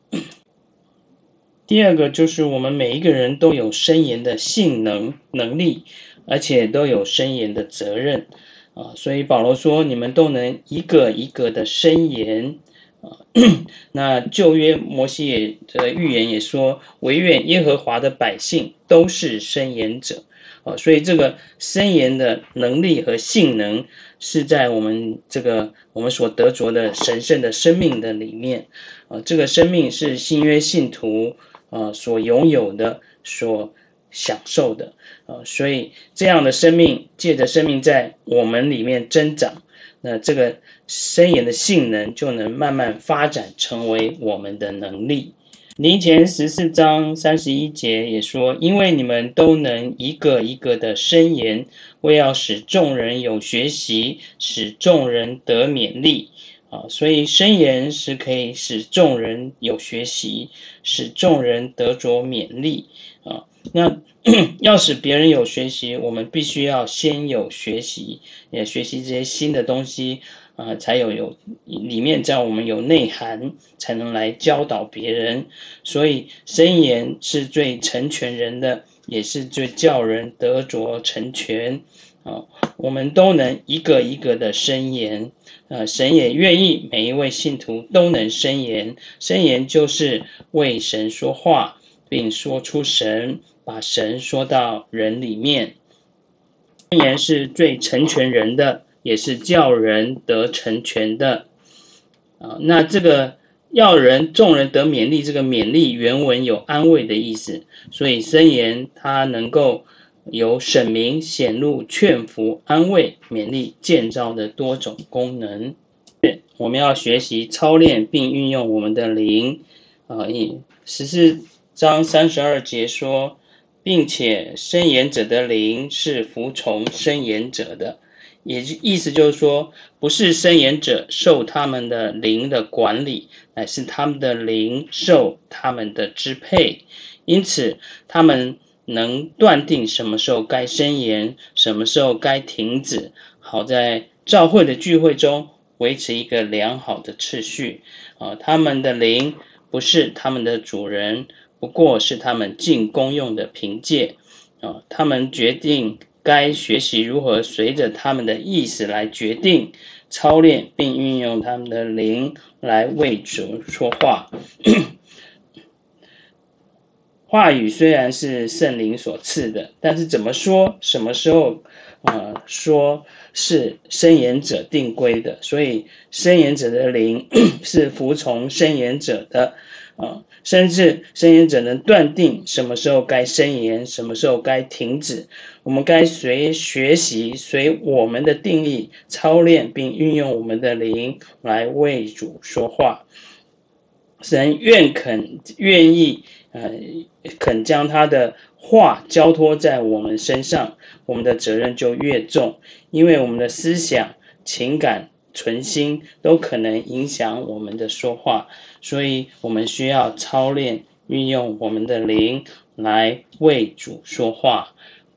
第二个就是我们每一个人都有申言的性能能力，而且都有申言的责任啊，所以保罗说你们都能一个一个的申言。那旧约摩西也的预言也说，惟愿耶和华的百姓都是申言者，所以这个申言的能力和性能是在我们这个我们所得着的神圣的生命的里面，这个生命是新约信徒所拥有的，所享受的，所以这样的生命借着生命在我们里面增长，那这个申言的性能就能慢慢发展成为我们的能力。林前十四章三十一节也说，因为你们都能一个一个的申言，为要使众人有学习，使众人得勉励啊，所以申言是可以使众人有学习，使众人得着勉励啊。那要使别人有学习，我们必须要先有学习，也学习这些新的东西啊、呃，才有有里面在我们有内涵，才能来教导别人。所以申言是最成全人的也是最叫人得着成全啊。我们都能一个一个的申言，呃，神也愿意每一位信徒都能申言。申言就是为神说话，并说出神，把神说到人里面。申言是最成全人的，也是叫人得成全的啊。那这个要人众人得勉励，这个勉励原文有安慰的意思，所以申言它能够有审明、显露、劝服、安慰、勉励、建造的多种功能。我们要学习操练并运用我们的灵啊。十四章三十二节说，并且申言者的灵是服从申言者的，也意思就是说，不是申言者受他们的灵的管理，乃是他们的灵受他们的支配。因此他们能断定什么时候该申言，什么时候该停止，好在教会的聚会中维持一个良好的次序啊。他们的灵不是他们的主人，不过是他们尽功用的凭借啊。他们决定该学习如何随着他们的意思来决定、操练并运用他们的灵来为主说话。话语虽然是圣灵所赐的，但是怎么说、什么时候呃说是申言者定规的，所以申言者的灵是服从申言者的啊，甚至申言者能断定什么时候该申言，什么时候该停止。我们该随学习，随我们的定义操练，并运用我们的灵来为主说话。神愿肯愿意呃肯将他的话交托在我们身上，我们的责任就越重，因为我们的思想、情感、存心都可能影响我们的说话，所以我们需要操练运用我们的灵来为主说话。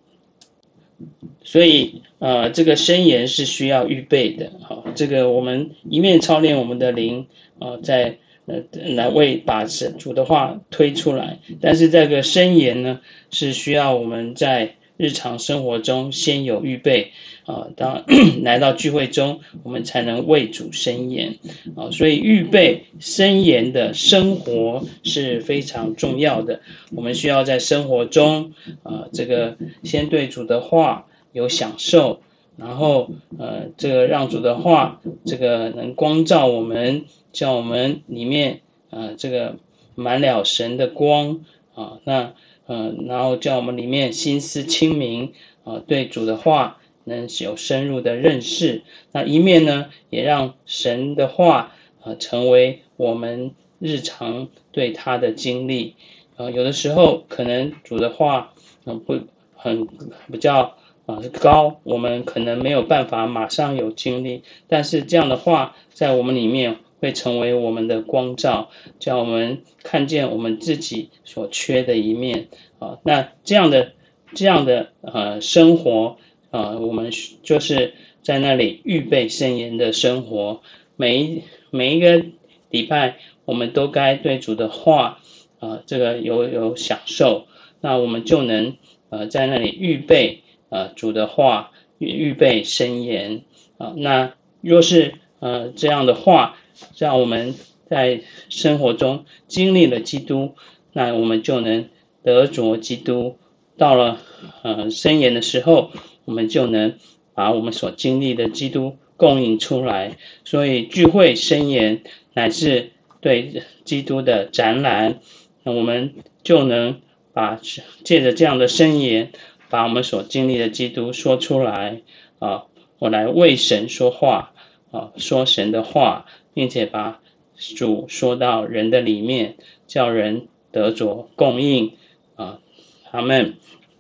所以呃这个申言是需要预备的，好，这个我们一面操练我们的灵呃在呃，来为把主的话推出来，但是这个申言呢，是需要我们在日常生活中先有预备啊，当来到聚会中，我们才能为主申言啊，所以预备申言的生活是非常重要的。我们需要在生活中啊，这个先对主的话有享受。然后呃，这个让主的话，这个能光照我们，叫我们里面呃，这个满了神的光啊，那呃，然后叫我们里面心思清明啊，对主的话能有深入的认识。那一面呢，也让神的话啊，成为我们日常对他的经历啊。有的时候可能主的话嗯不很比较。啊，高，我们可能没有办法马上有经历，但是这样的话，在我们里面会成为我们的光照，叫我们看见我们自己所缺的一面啊。那这样的这样的呃生活啊，我们就是在那里预备申言的生活。每一每一个礼拜，我们都该对主的话啊，这个有有享受，那我们就能呃在那里预备。呃，主的话预备申言啊，那若是呃这样的话，让我们在生活中经历了基督，那我们就能得着基督。到了呃申言的时候，我们就能把我们所经历的基督供应出来。所以聚会申言乃是对基督的展览，那我们就能把借着这样的申言。把我们所经历的基督说出来啊，我来为神说话啊，说神的话，并且把主说到人的里面，叫人得着供应啊。阿们。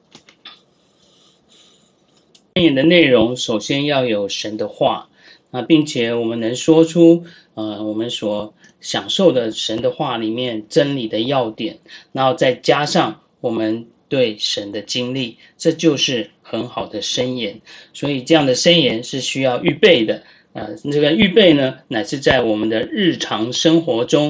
申言的内容首先要有神的话啊，并且我们能说出呃我们所享受的神的话里面真理的要点，然后再加上我们对神的经历，这就是很好的申言。所以这样的申言是需要预备的。呃，这个预备呢，乃是在我们的日常生活中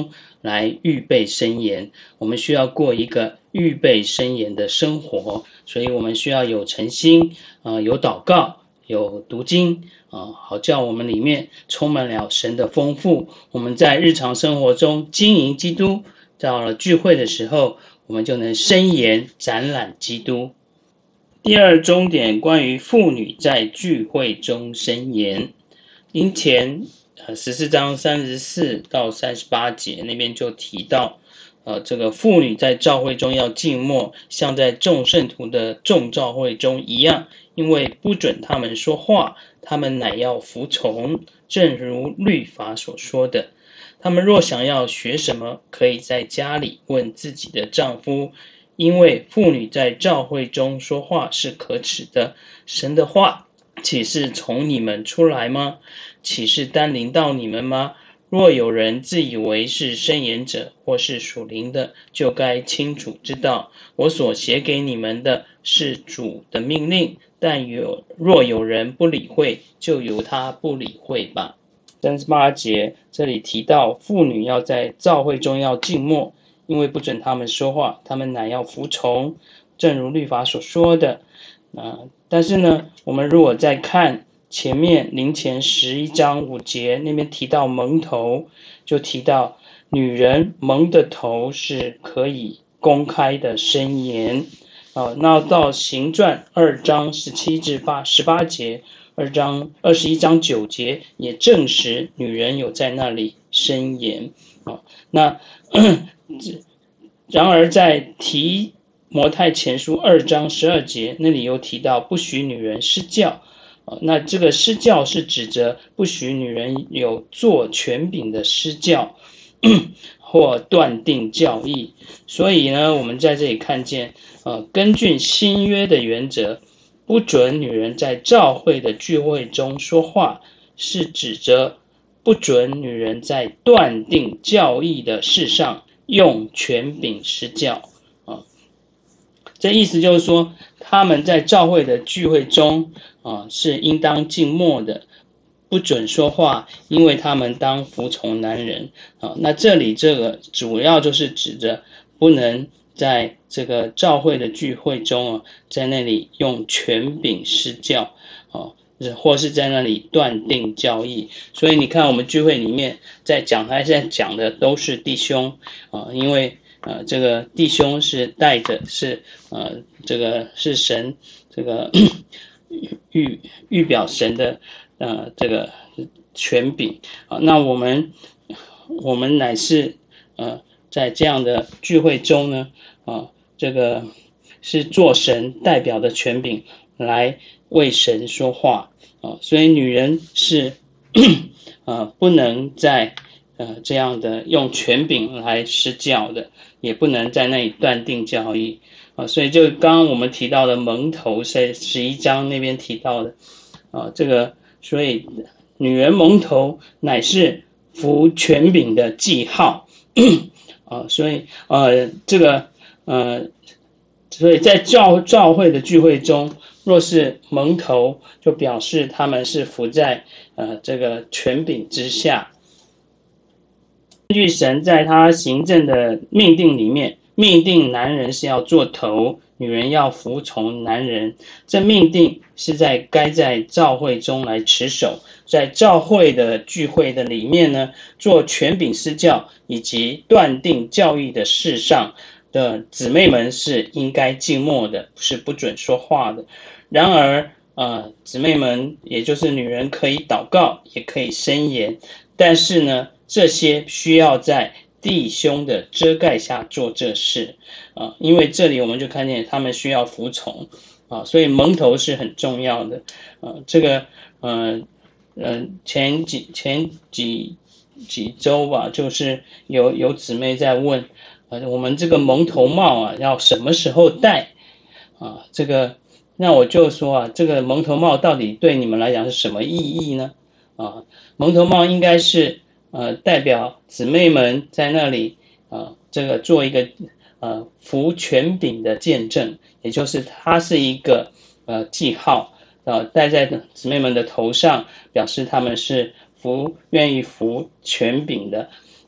来预备申言。我们需要过一个预备申言的生活，所以我们需要有诚心，呃，有祷告，有读经，啊，好叫我们里面充满了神的丰富。我们在日常生活中经营基督，到了聚会的时候，我们就能申言展览基督。第二重点，关于妇女在聚会中申言。因前呃十四章三十四到三十八节那边就提到，呃，这个妇女在教会中要静默，像在众圣徒的众教会中一样，因为不准他们说话，他们乃要服从，正如律法所说的。他们若想要学什么，可以在家里问自己的丈夫，因为妇女在教会中说话是可耻的。神的话岂是从你们出来吗？岂是单临到你们吗？若有人自以为是申言者或是属灵的，就该清楚知道，我所写给你们的是主的命令，但有若有人不理会，就由他不理会吧。三十八节这里提到妇女要在教会中要静默，因为不准他们说话，他们乃要服从，正如律法所说的。呃、但是呢，我们如果再看前面林前十一章五节那边提到蒙头，就提到女人蒙的头是可以公开的申言。呃、那到行传二章十七至十八节，二章二十一章九节也证实女人有在那里申言。哦、那然而在提摩太前书二章十二节那里又提到不许女人施教。哦、那这个施教是指着不许女人有做权柄的施教或断定教义。所以呢，我们在这里看见，呃，根据新约的原则，不准女人在教会的聚会中说话，是指着不准女人在断定教义的事上用权柄施教。啊，这意思就是说，他们在教会的聚会中啊，是应当静默的，不准说话，因为他们当服从男人。啊，那这里这个主要就是指着不能在这个教会的聚会中啊，在那里用权柄施教，啊，或是在那里断定教义。所以你看，我们聚会里面在讲台上讲的都是弟兄啊，因为呃，这个弟兄是带着是呃，这个是神这个预预表神的呃这个权柄啊。那我们我们乃是呃在这样的聚会中呢啊，这个是做神代表的权柄来为神说话啊，所以女人是呃不能在呃这样的用权柄来施教的，也不能在那里断定教义啊。所以就刚刚我们提到的蒙头，在十一章那边提到的啊，这个所以女人蒙头乃是服权柄的记号啊，所以呃这个呃所以在教教会的聚会中，若是蒙头，就表示他们是服在呃这个权柄之下。根据神在他行政的命定里面，命定男人是要做头，女人要服从男人。这命定是在该在教会中来持守，在教会的聚会的里面呢，做权柄施教以及断定教义的事上的姊妹们是应该静默的，是不准说话的。然而呃，姊妹们也就是女人可以祷告，也可以申言，但是呢，这些需要在弟兄的遮盖下做这事啊，因为这里我们就看见他们需要服从啊，所以蒙头是很重要的啊。这个呃呃前几前几几周吧，就是有有姊妹在问，呃，我们这个蒙头帽啊，要什么时候戴啊？这个那我就说啊，这个蒙头帽到底对你们来讲是什么意义呢？啊，蒙头帽应该是呃代表姊妹们在那里呃这个做一个呃服权柄的见证，也就是它是一个呃记号，呃戴在姊妹们的头上，表示他们是服愿意服权柄的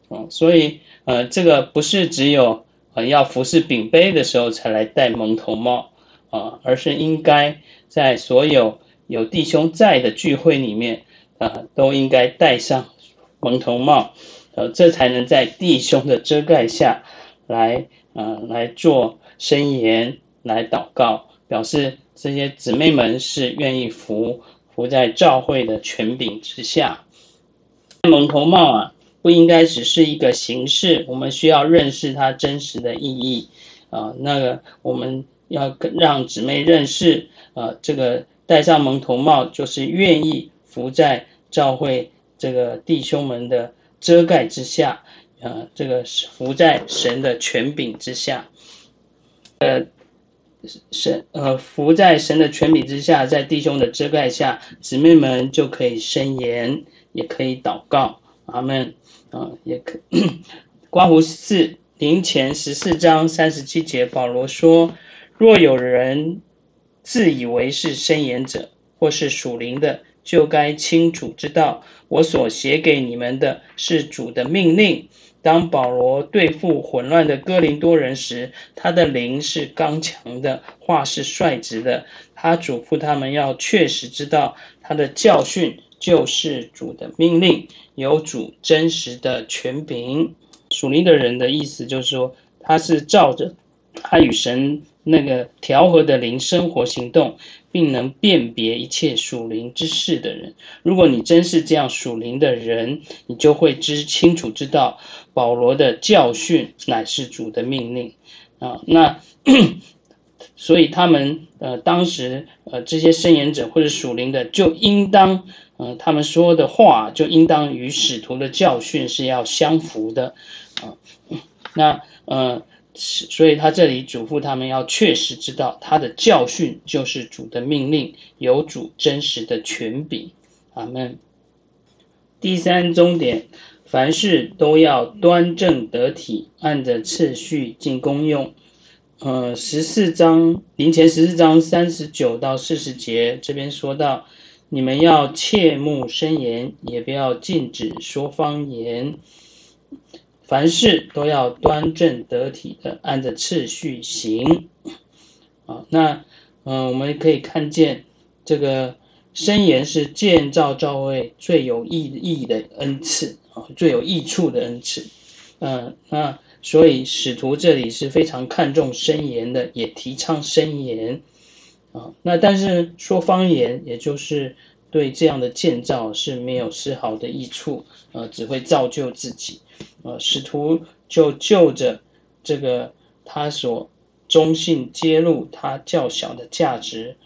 哦，所以呃，这个不是只有呃要服侍饼杯的时候才来戴蒙头帽啊，而是应该在所有有弟兄在的聚会里面啊，都应该戴上蒙头帽，呃，这才能在弟兄的遮盖下来啊来做申言，来祷告，表示这些姊妹们是愿意服服在教会的权柄之下。蒙头帽啊，不应该只是一个形式，我们需要认识它真实的意义啊。那个我们要让姊妹认识啊，这个戴上蒙头帽就是愿意服在教会这个弟兄们的遮盖之下，啊，这个服在神的权柄之下，呃。神呃，服在神的权柄之下，在弟兄的遮盖下，姊妹们就可以申言，也可以祷告，阿们啊，也可。刮胡四林前十四章三十七节，保罗说：若有人自以为是申言者，或是属灵的，就该清楚知道，我所写给你们的是主的命令。当保罗对付混乱的哥林多人时，他的灵是刚强的，话是率直的。他嘱咐他们要确实知道，他的教训就是主的命令，有主真实的权柄。属灵的人的意思就是说，他是照着他与神那个调和的灵生活行动，并能辨别一切属灵之事的人。如果你真是这样属灵的人，你就会知清楚知道保罗的教训乃是主的命令啊。那所以他们呃当时呃这些申言者或者属灵的，就应当呃他们说的话就应当与使徒的教训是要相符的啊。那呃。所以他这里嘱咐他们要确实知道，他的教训就是主的命令，有主真实的权柄。阿们。第三重点，凡事都要端正得体，按着次序进功用。呃，十四章林前十四章三十九到四十节，这边说到，你们要切勿申言，也不要禁止说方言。凡事都要端正得体的按着次序行啊。那嗯、呃，我们可以看见这个申言是建造教会最有意义的恩赐啊，最有益处的恩赐。嗯、呃，那所以使徒这里是非常看重申言的，也提倡申言啊。那但是说方言，也就是对这样的建造是没有丝毫的益处，呃，只会造就自己。呃，使徒就就着这个他所忠信揭露他较小的价值，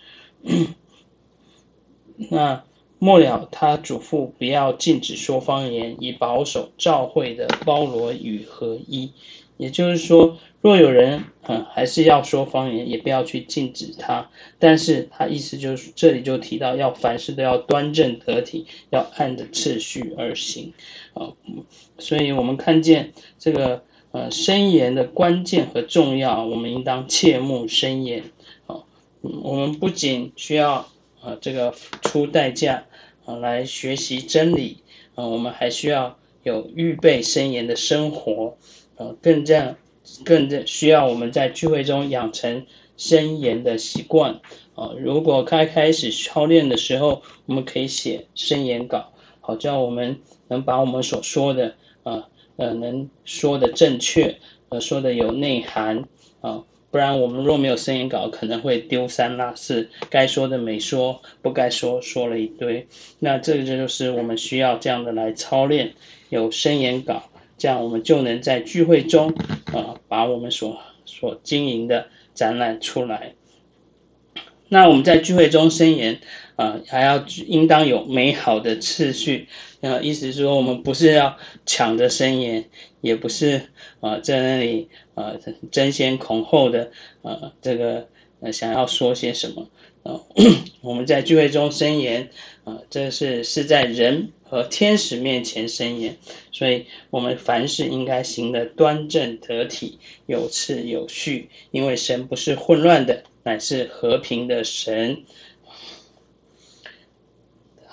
那末了他嘱咐不要禁止说方言，以保守教会的包罗与合一。也就是说，若有人嗯还是要说方言，也不要去禁止他。但是他意思就是这里就提到，要凡事都要端正得体，要按着次序而行啊。所以我们看见这个呃申言的关键和重要，我们应当切慕申言啊。我们不仅需要啊这个出代价啊来学习真理啊，我们还需要有预备申言的生活。呃，更这样，更需要我们在聚会中养成申言的习惯啊。如果开开始操练的时候，我们可以写申言稿，好叫我们能把我们所说的啊呃能说的正确，呃说的有内涵啊。不然我们若没有申言稿，可能会丢三落四，该说的没说，不该说说了一堆。那这个就是我们需要这样的来操练，有申言稿。这样我们就能在聚会中啊，把我们所所经营的展览出来。那我们在聚会中申言啊，还要应当有美好的次序。呃，意思是说，我们不是要抢着申言，也不是啊在那里啊争先恐后的啊这个呃想要说些什么啊。我们在聚会中申言啊，这是是在人和天使面前申言，所以我们凡事应该行得端正得体，有次有序，因为神不是混乱的，乃是和平的神。好。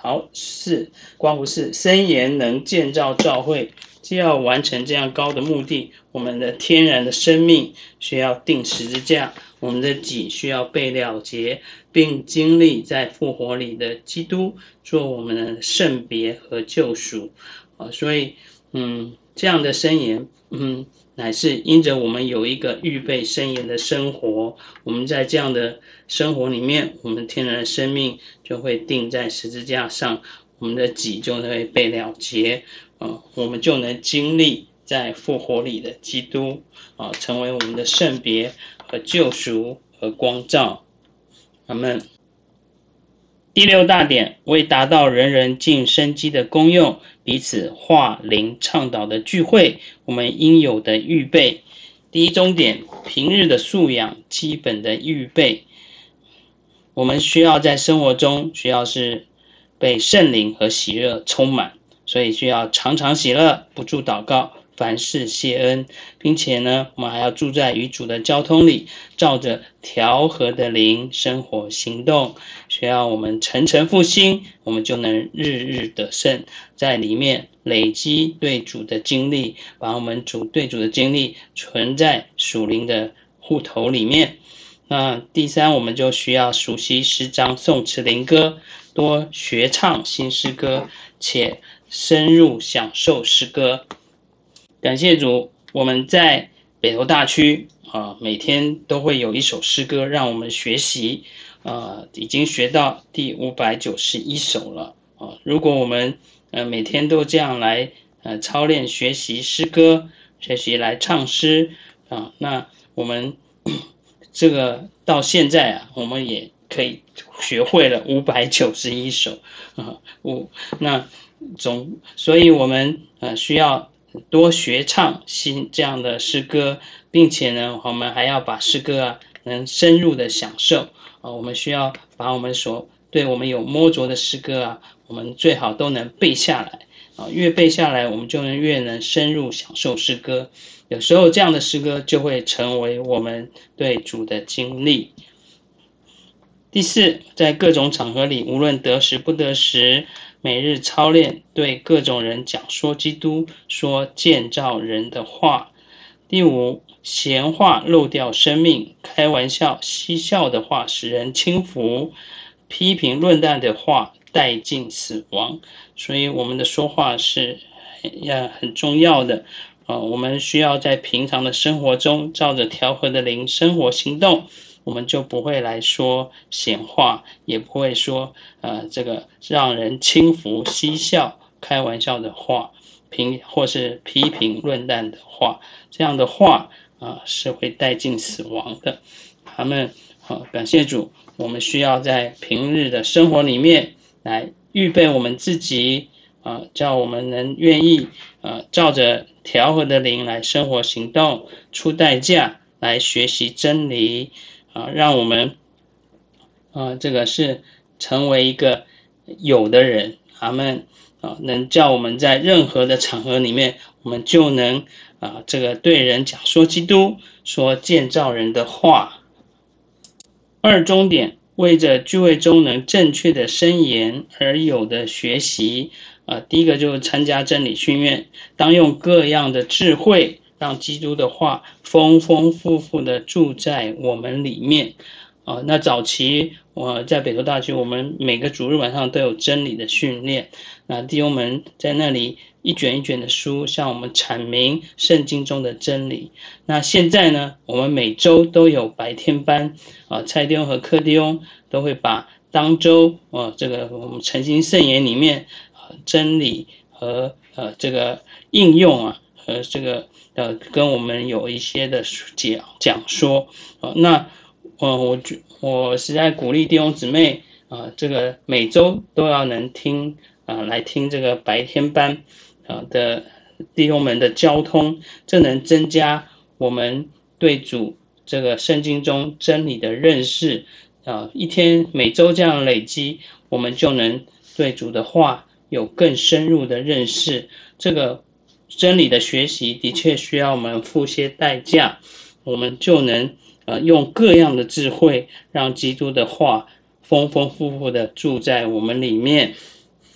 好，四，括弧四，森严能建造教会，既要完成这样高的目的，我们的天然的生命需要钉十字架，我们的己需要被了结，并经历在复活里的基督做我们的圣别和救赎。啊，所以，嗯，这样的森严，嗯，乃是因着我们有一个预备森严的生活，我们在这样的生活里面，我们天然的生命就会钉在十字架上，我们的己就会被了结，啊，我们就能经历在复活里的基督，啊，成为我们的圣别和救赎和光照。阿们。第六大点，为达到人人尽生机的功用，彼此化灵倡导的聚会，我们应有的预备。第一中点，平日的素养，基本的预备。我们需要在生活中，需要是被圣灵和喜乐充满，所以需要常常喜乐，不住祷告，凡事谢恩，并且呢，我们还要住在与主的交通里，照着调和的灵生活行动。需要我们诚诚复兴，我们就能日日得胜，在里面累积对主的经历，把我们主对主的经历存在属灵的户头里面。那第三，我们就需要熟悉诗章、颂词、灵歌，多学唱新诗歌，且深入享受诗歌。感谢主，我们在北投大区啊，每天都会有一首诗歌让我们学习，呃，已经学到第五百九十一首了啊。如果我们呃每天都这样来呃操练学习诗歌，学习来唱诗啊，那我们这个到现在啊，我们也可以学会了五百九十一首啊，五那总，所以我们呃需要多学唱新这样的诗歌，并且呢，我们还要把诗歌啊能深入的享受啊，我们需要把我们所对我们有摸着的诗歌啊，我们最好都能背下来啊，越背下来，我们就能越能深入享受诗歌。有时候这样的诗歌就会成为我们对主的经历。第四，在各种场合里，无论得时不得时，每日操练对各种人讲说基督，说建造人的话。第五，闲话漏掉生命，开玩笑嬉笑的话使人轻浮，批评论断的话带进死亡。所以我们的说话是很很重要的。呃，我们需要在平常的生活中照着调和的灵生活行动，我们就不会来说闲话，也不会说呃这个让人轻浮嬉笑开玩笑的话，评或是批评论断的话，这样的话啊、呃、是会带进死亡的。他们好、呃、感谢主，我们需要在平日的生活里面来预备我们自己啊、呃，叫我们能愿意呃照着调和的灵来生活行动，出代价来学习真理啊，让我们啊这个是成为一个有的人，他们啊能叫我们在任何的场合里面，我们就能啊这个对人讲说基督，说建造人的话。二中点，为着聚会中能正确的申言而有的学习。啊，第一个就是参加真理训练，当用各样的智慧，让基督的话丰丰富富的住在我们里面。啊，那早期我在北投大学，我们每个主日晚上都有真理的训练，那弟兄们在那里一卷一卷的书向我们阐明圣经中的真理。那现在呢，我们每周都有白天班，啊，蔡弟兄和柯弟兄都会把当周啊这个我们诚心圣言里面真理和呃这个应用啊和这个呃跟我们有一些的讲讲说啊，那呃我我实在鼓励弟兄姊妹啊，这个每周都要能听啊来听这个白天班啊的弟兄们的交通，这能增加我们对主这个圣经中真理的认识啊，一天每周这样累积，我们就能对主的话有更深入的认识。这个真理的学习的确需要我们付些代价，我们就能呃用各样的智慧，让基督的话丰丰富富的住在我们里面。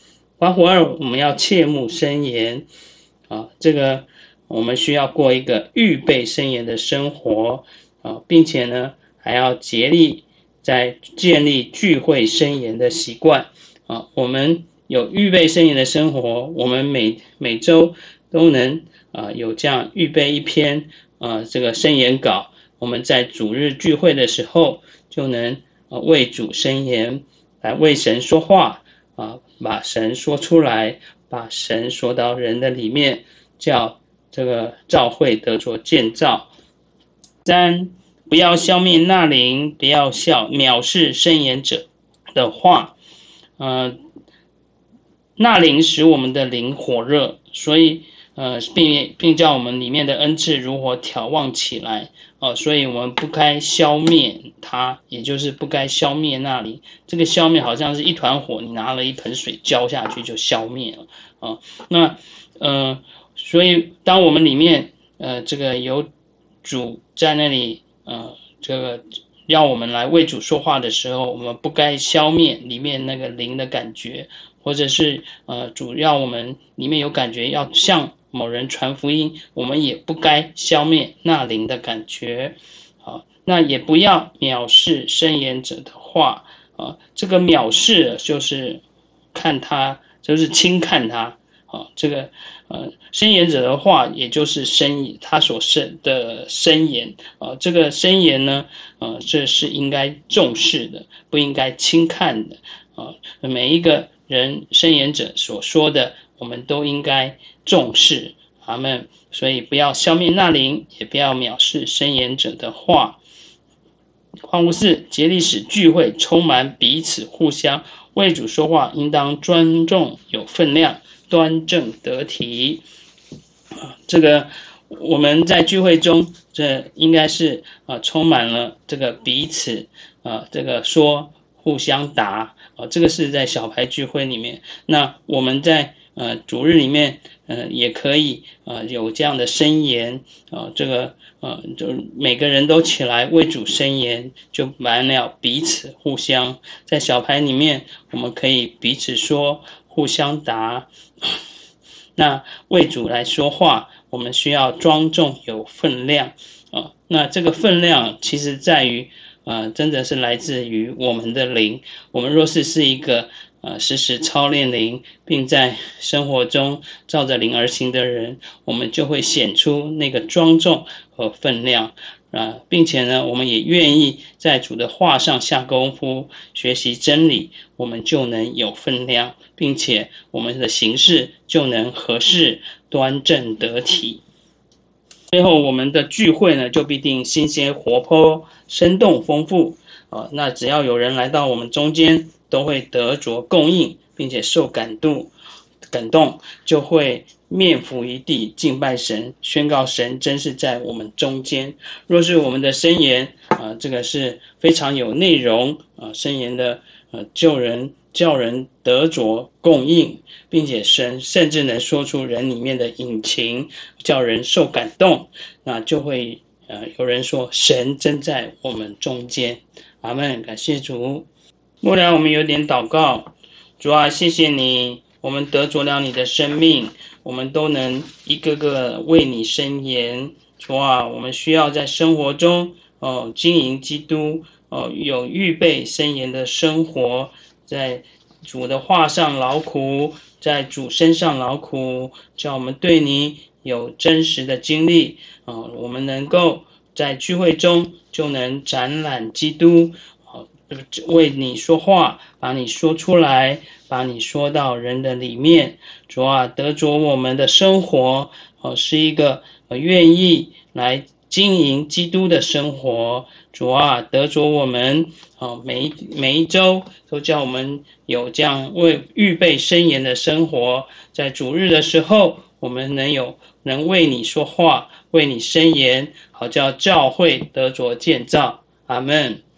花胡二，我们要切慕申言啊，这个我们需要过一个预备申言的生活啊，并且呢还要竭力在建立聚会申言的习惯啊。我们有预备申言的生活，我们每每周都能啊有这样预备一篇啊这个申言稿，我们在主日聚会的时候就能啊为主申言，来为神说话啊，把神说出来，把神说到人的里面，叫这个教会得着建造。三，不要消灭那灵，不要笑藐视申言者的话。呃，那灵使我们的灵火热，所以呃，并并叫我们里面的恩赐如火挑旺起来。哦，所以我们不该消灭它，也就是不该消灭那灵。这个消灭好像是一团火，你拿了一盆水浇下去就消灭了啊、哦。那呃，所以当我们里面呃这个有主在那里呃这个要我们来为主说话的时候，我们不该消灭里面那个灵的感觉，或者是呃主要我们里面有感觉要向某人传福音，我们也不该消灭那灵的感觉。好，那也不要藐视申言者的话啊，这个藐视就是看他，就是轻看他啊。这个呃申言者的话，也就是申他所申的申言啊。这个申言呢，呃，这是应该重视的，不应该轻看的啊。每一个人申言者所说的，我们都应该重视，阿们。所以不要消灭那灵，也不要藐视申言者的话。况乎四，竭力使聚会充满彼此互相，为主说话，应当庄重有分量，端正得体。这个我们在聚会中，这应该是啊、呃、充满了这个彼此啊、呃、这个说互相答啊、呃，这个是在小牌聚会里面。那我们在呃主日里面呃也可以呃有这样的申言啊、呃，这个呃就每个人都起来为主申言，就满了彼此互相。在小牌里面我们可以彼此说互相答。那为主来说话，我们需要庄重有分量啊。那这个分量其实在于呃真的是来自于我们的灵。我们若是是一个呃时时操练灵，并在生活中照着灵而行的人，我们就会显出那个庄重和分量啊，并且呢，我们也愿意在主的话上下功夫，学习真理，我们就能有分量，并且我们的行事就能合适、端正得体。最后，我们的聚会呢，就必定新鲜、活泼、生动、丰富啊。那只要有人来到我们中间，都会得着供应，并且受感动，感动就会面伏于地，敬拜神，宣告神真是在我们中间。若是我们的申言啊、呃，这个是非常有内容啊，申言的呃救人叫人得着供应，并且神甚至能说出人里面的隐情，叫人受感动，那就会呃有人说神真在我们中间。阿们，感谢主。末了我们有点祷告，主啊，谢谢你，我们得着了你的生命，我们都能一个个为你申言。主啊，我们需要在生活中哦经营基督，哦有预备申言的生活，在主的话上劳苦，在主身上劳苦，叫我们对你有真实的经历啊、哦，我们能够在聚会中就能展览基督，哦，为你说话，把你说出来，把你说到人的里面。主啊，得着我们的生活，哦，是一个呃愿意来经营基督的生活。主啊，得着我们，哦，每一每一周都叫我们有这样为预备申言的生活。在主日的时候，我们能有能为你说话，为你申言，好叫教会得着建造。阿们。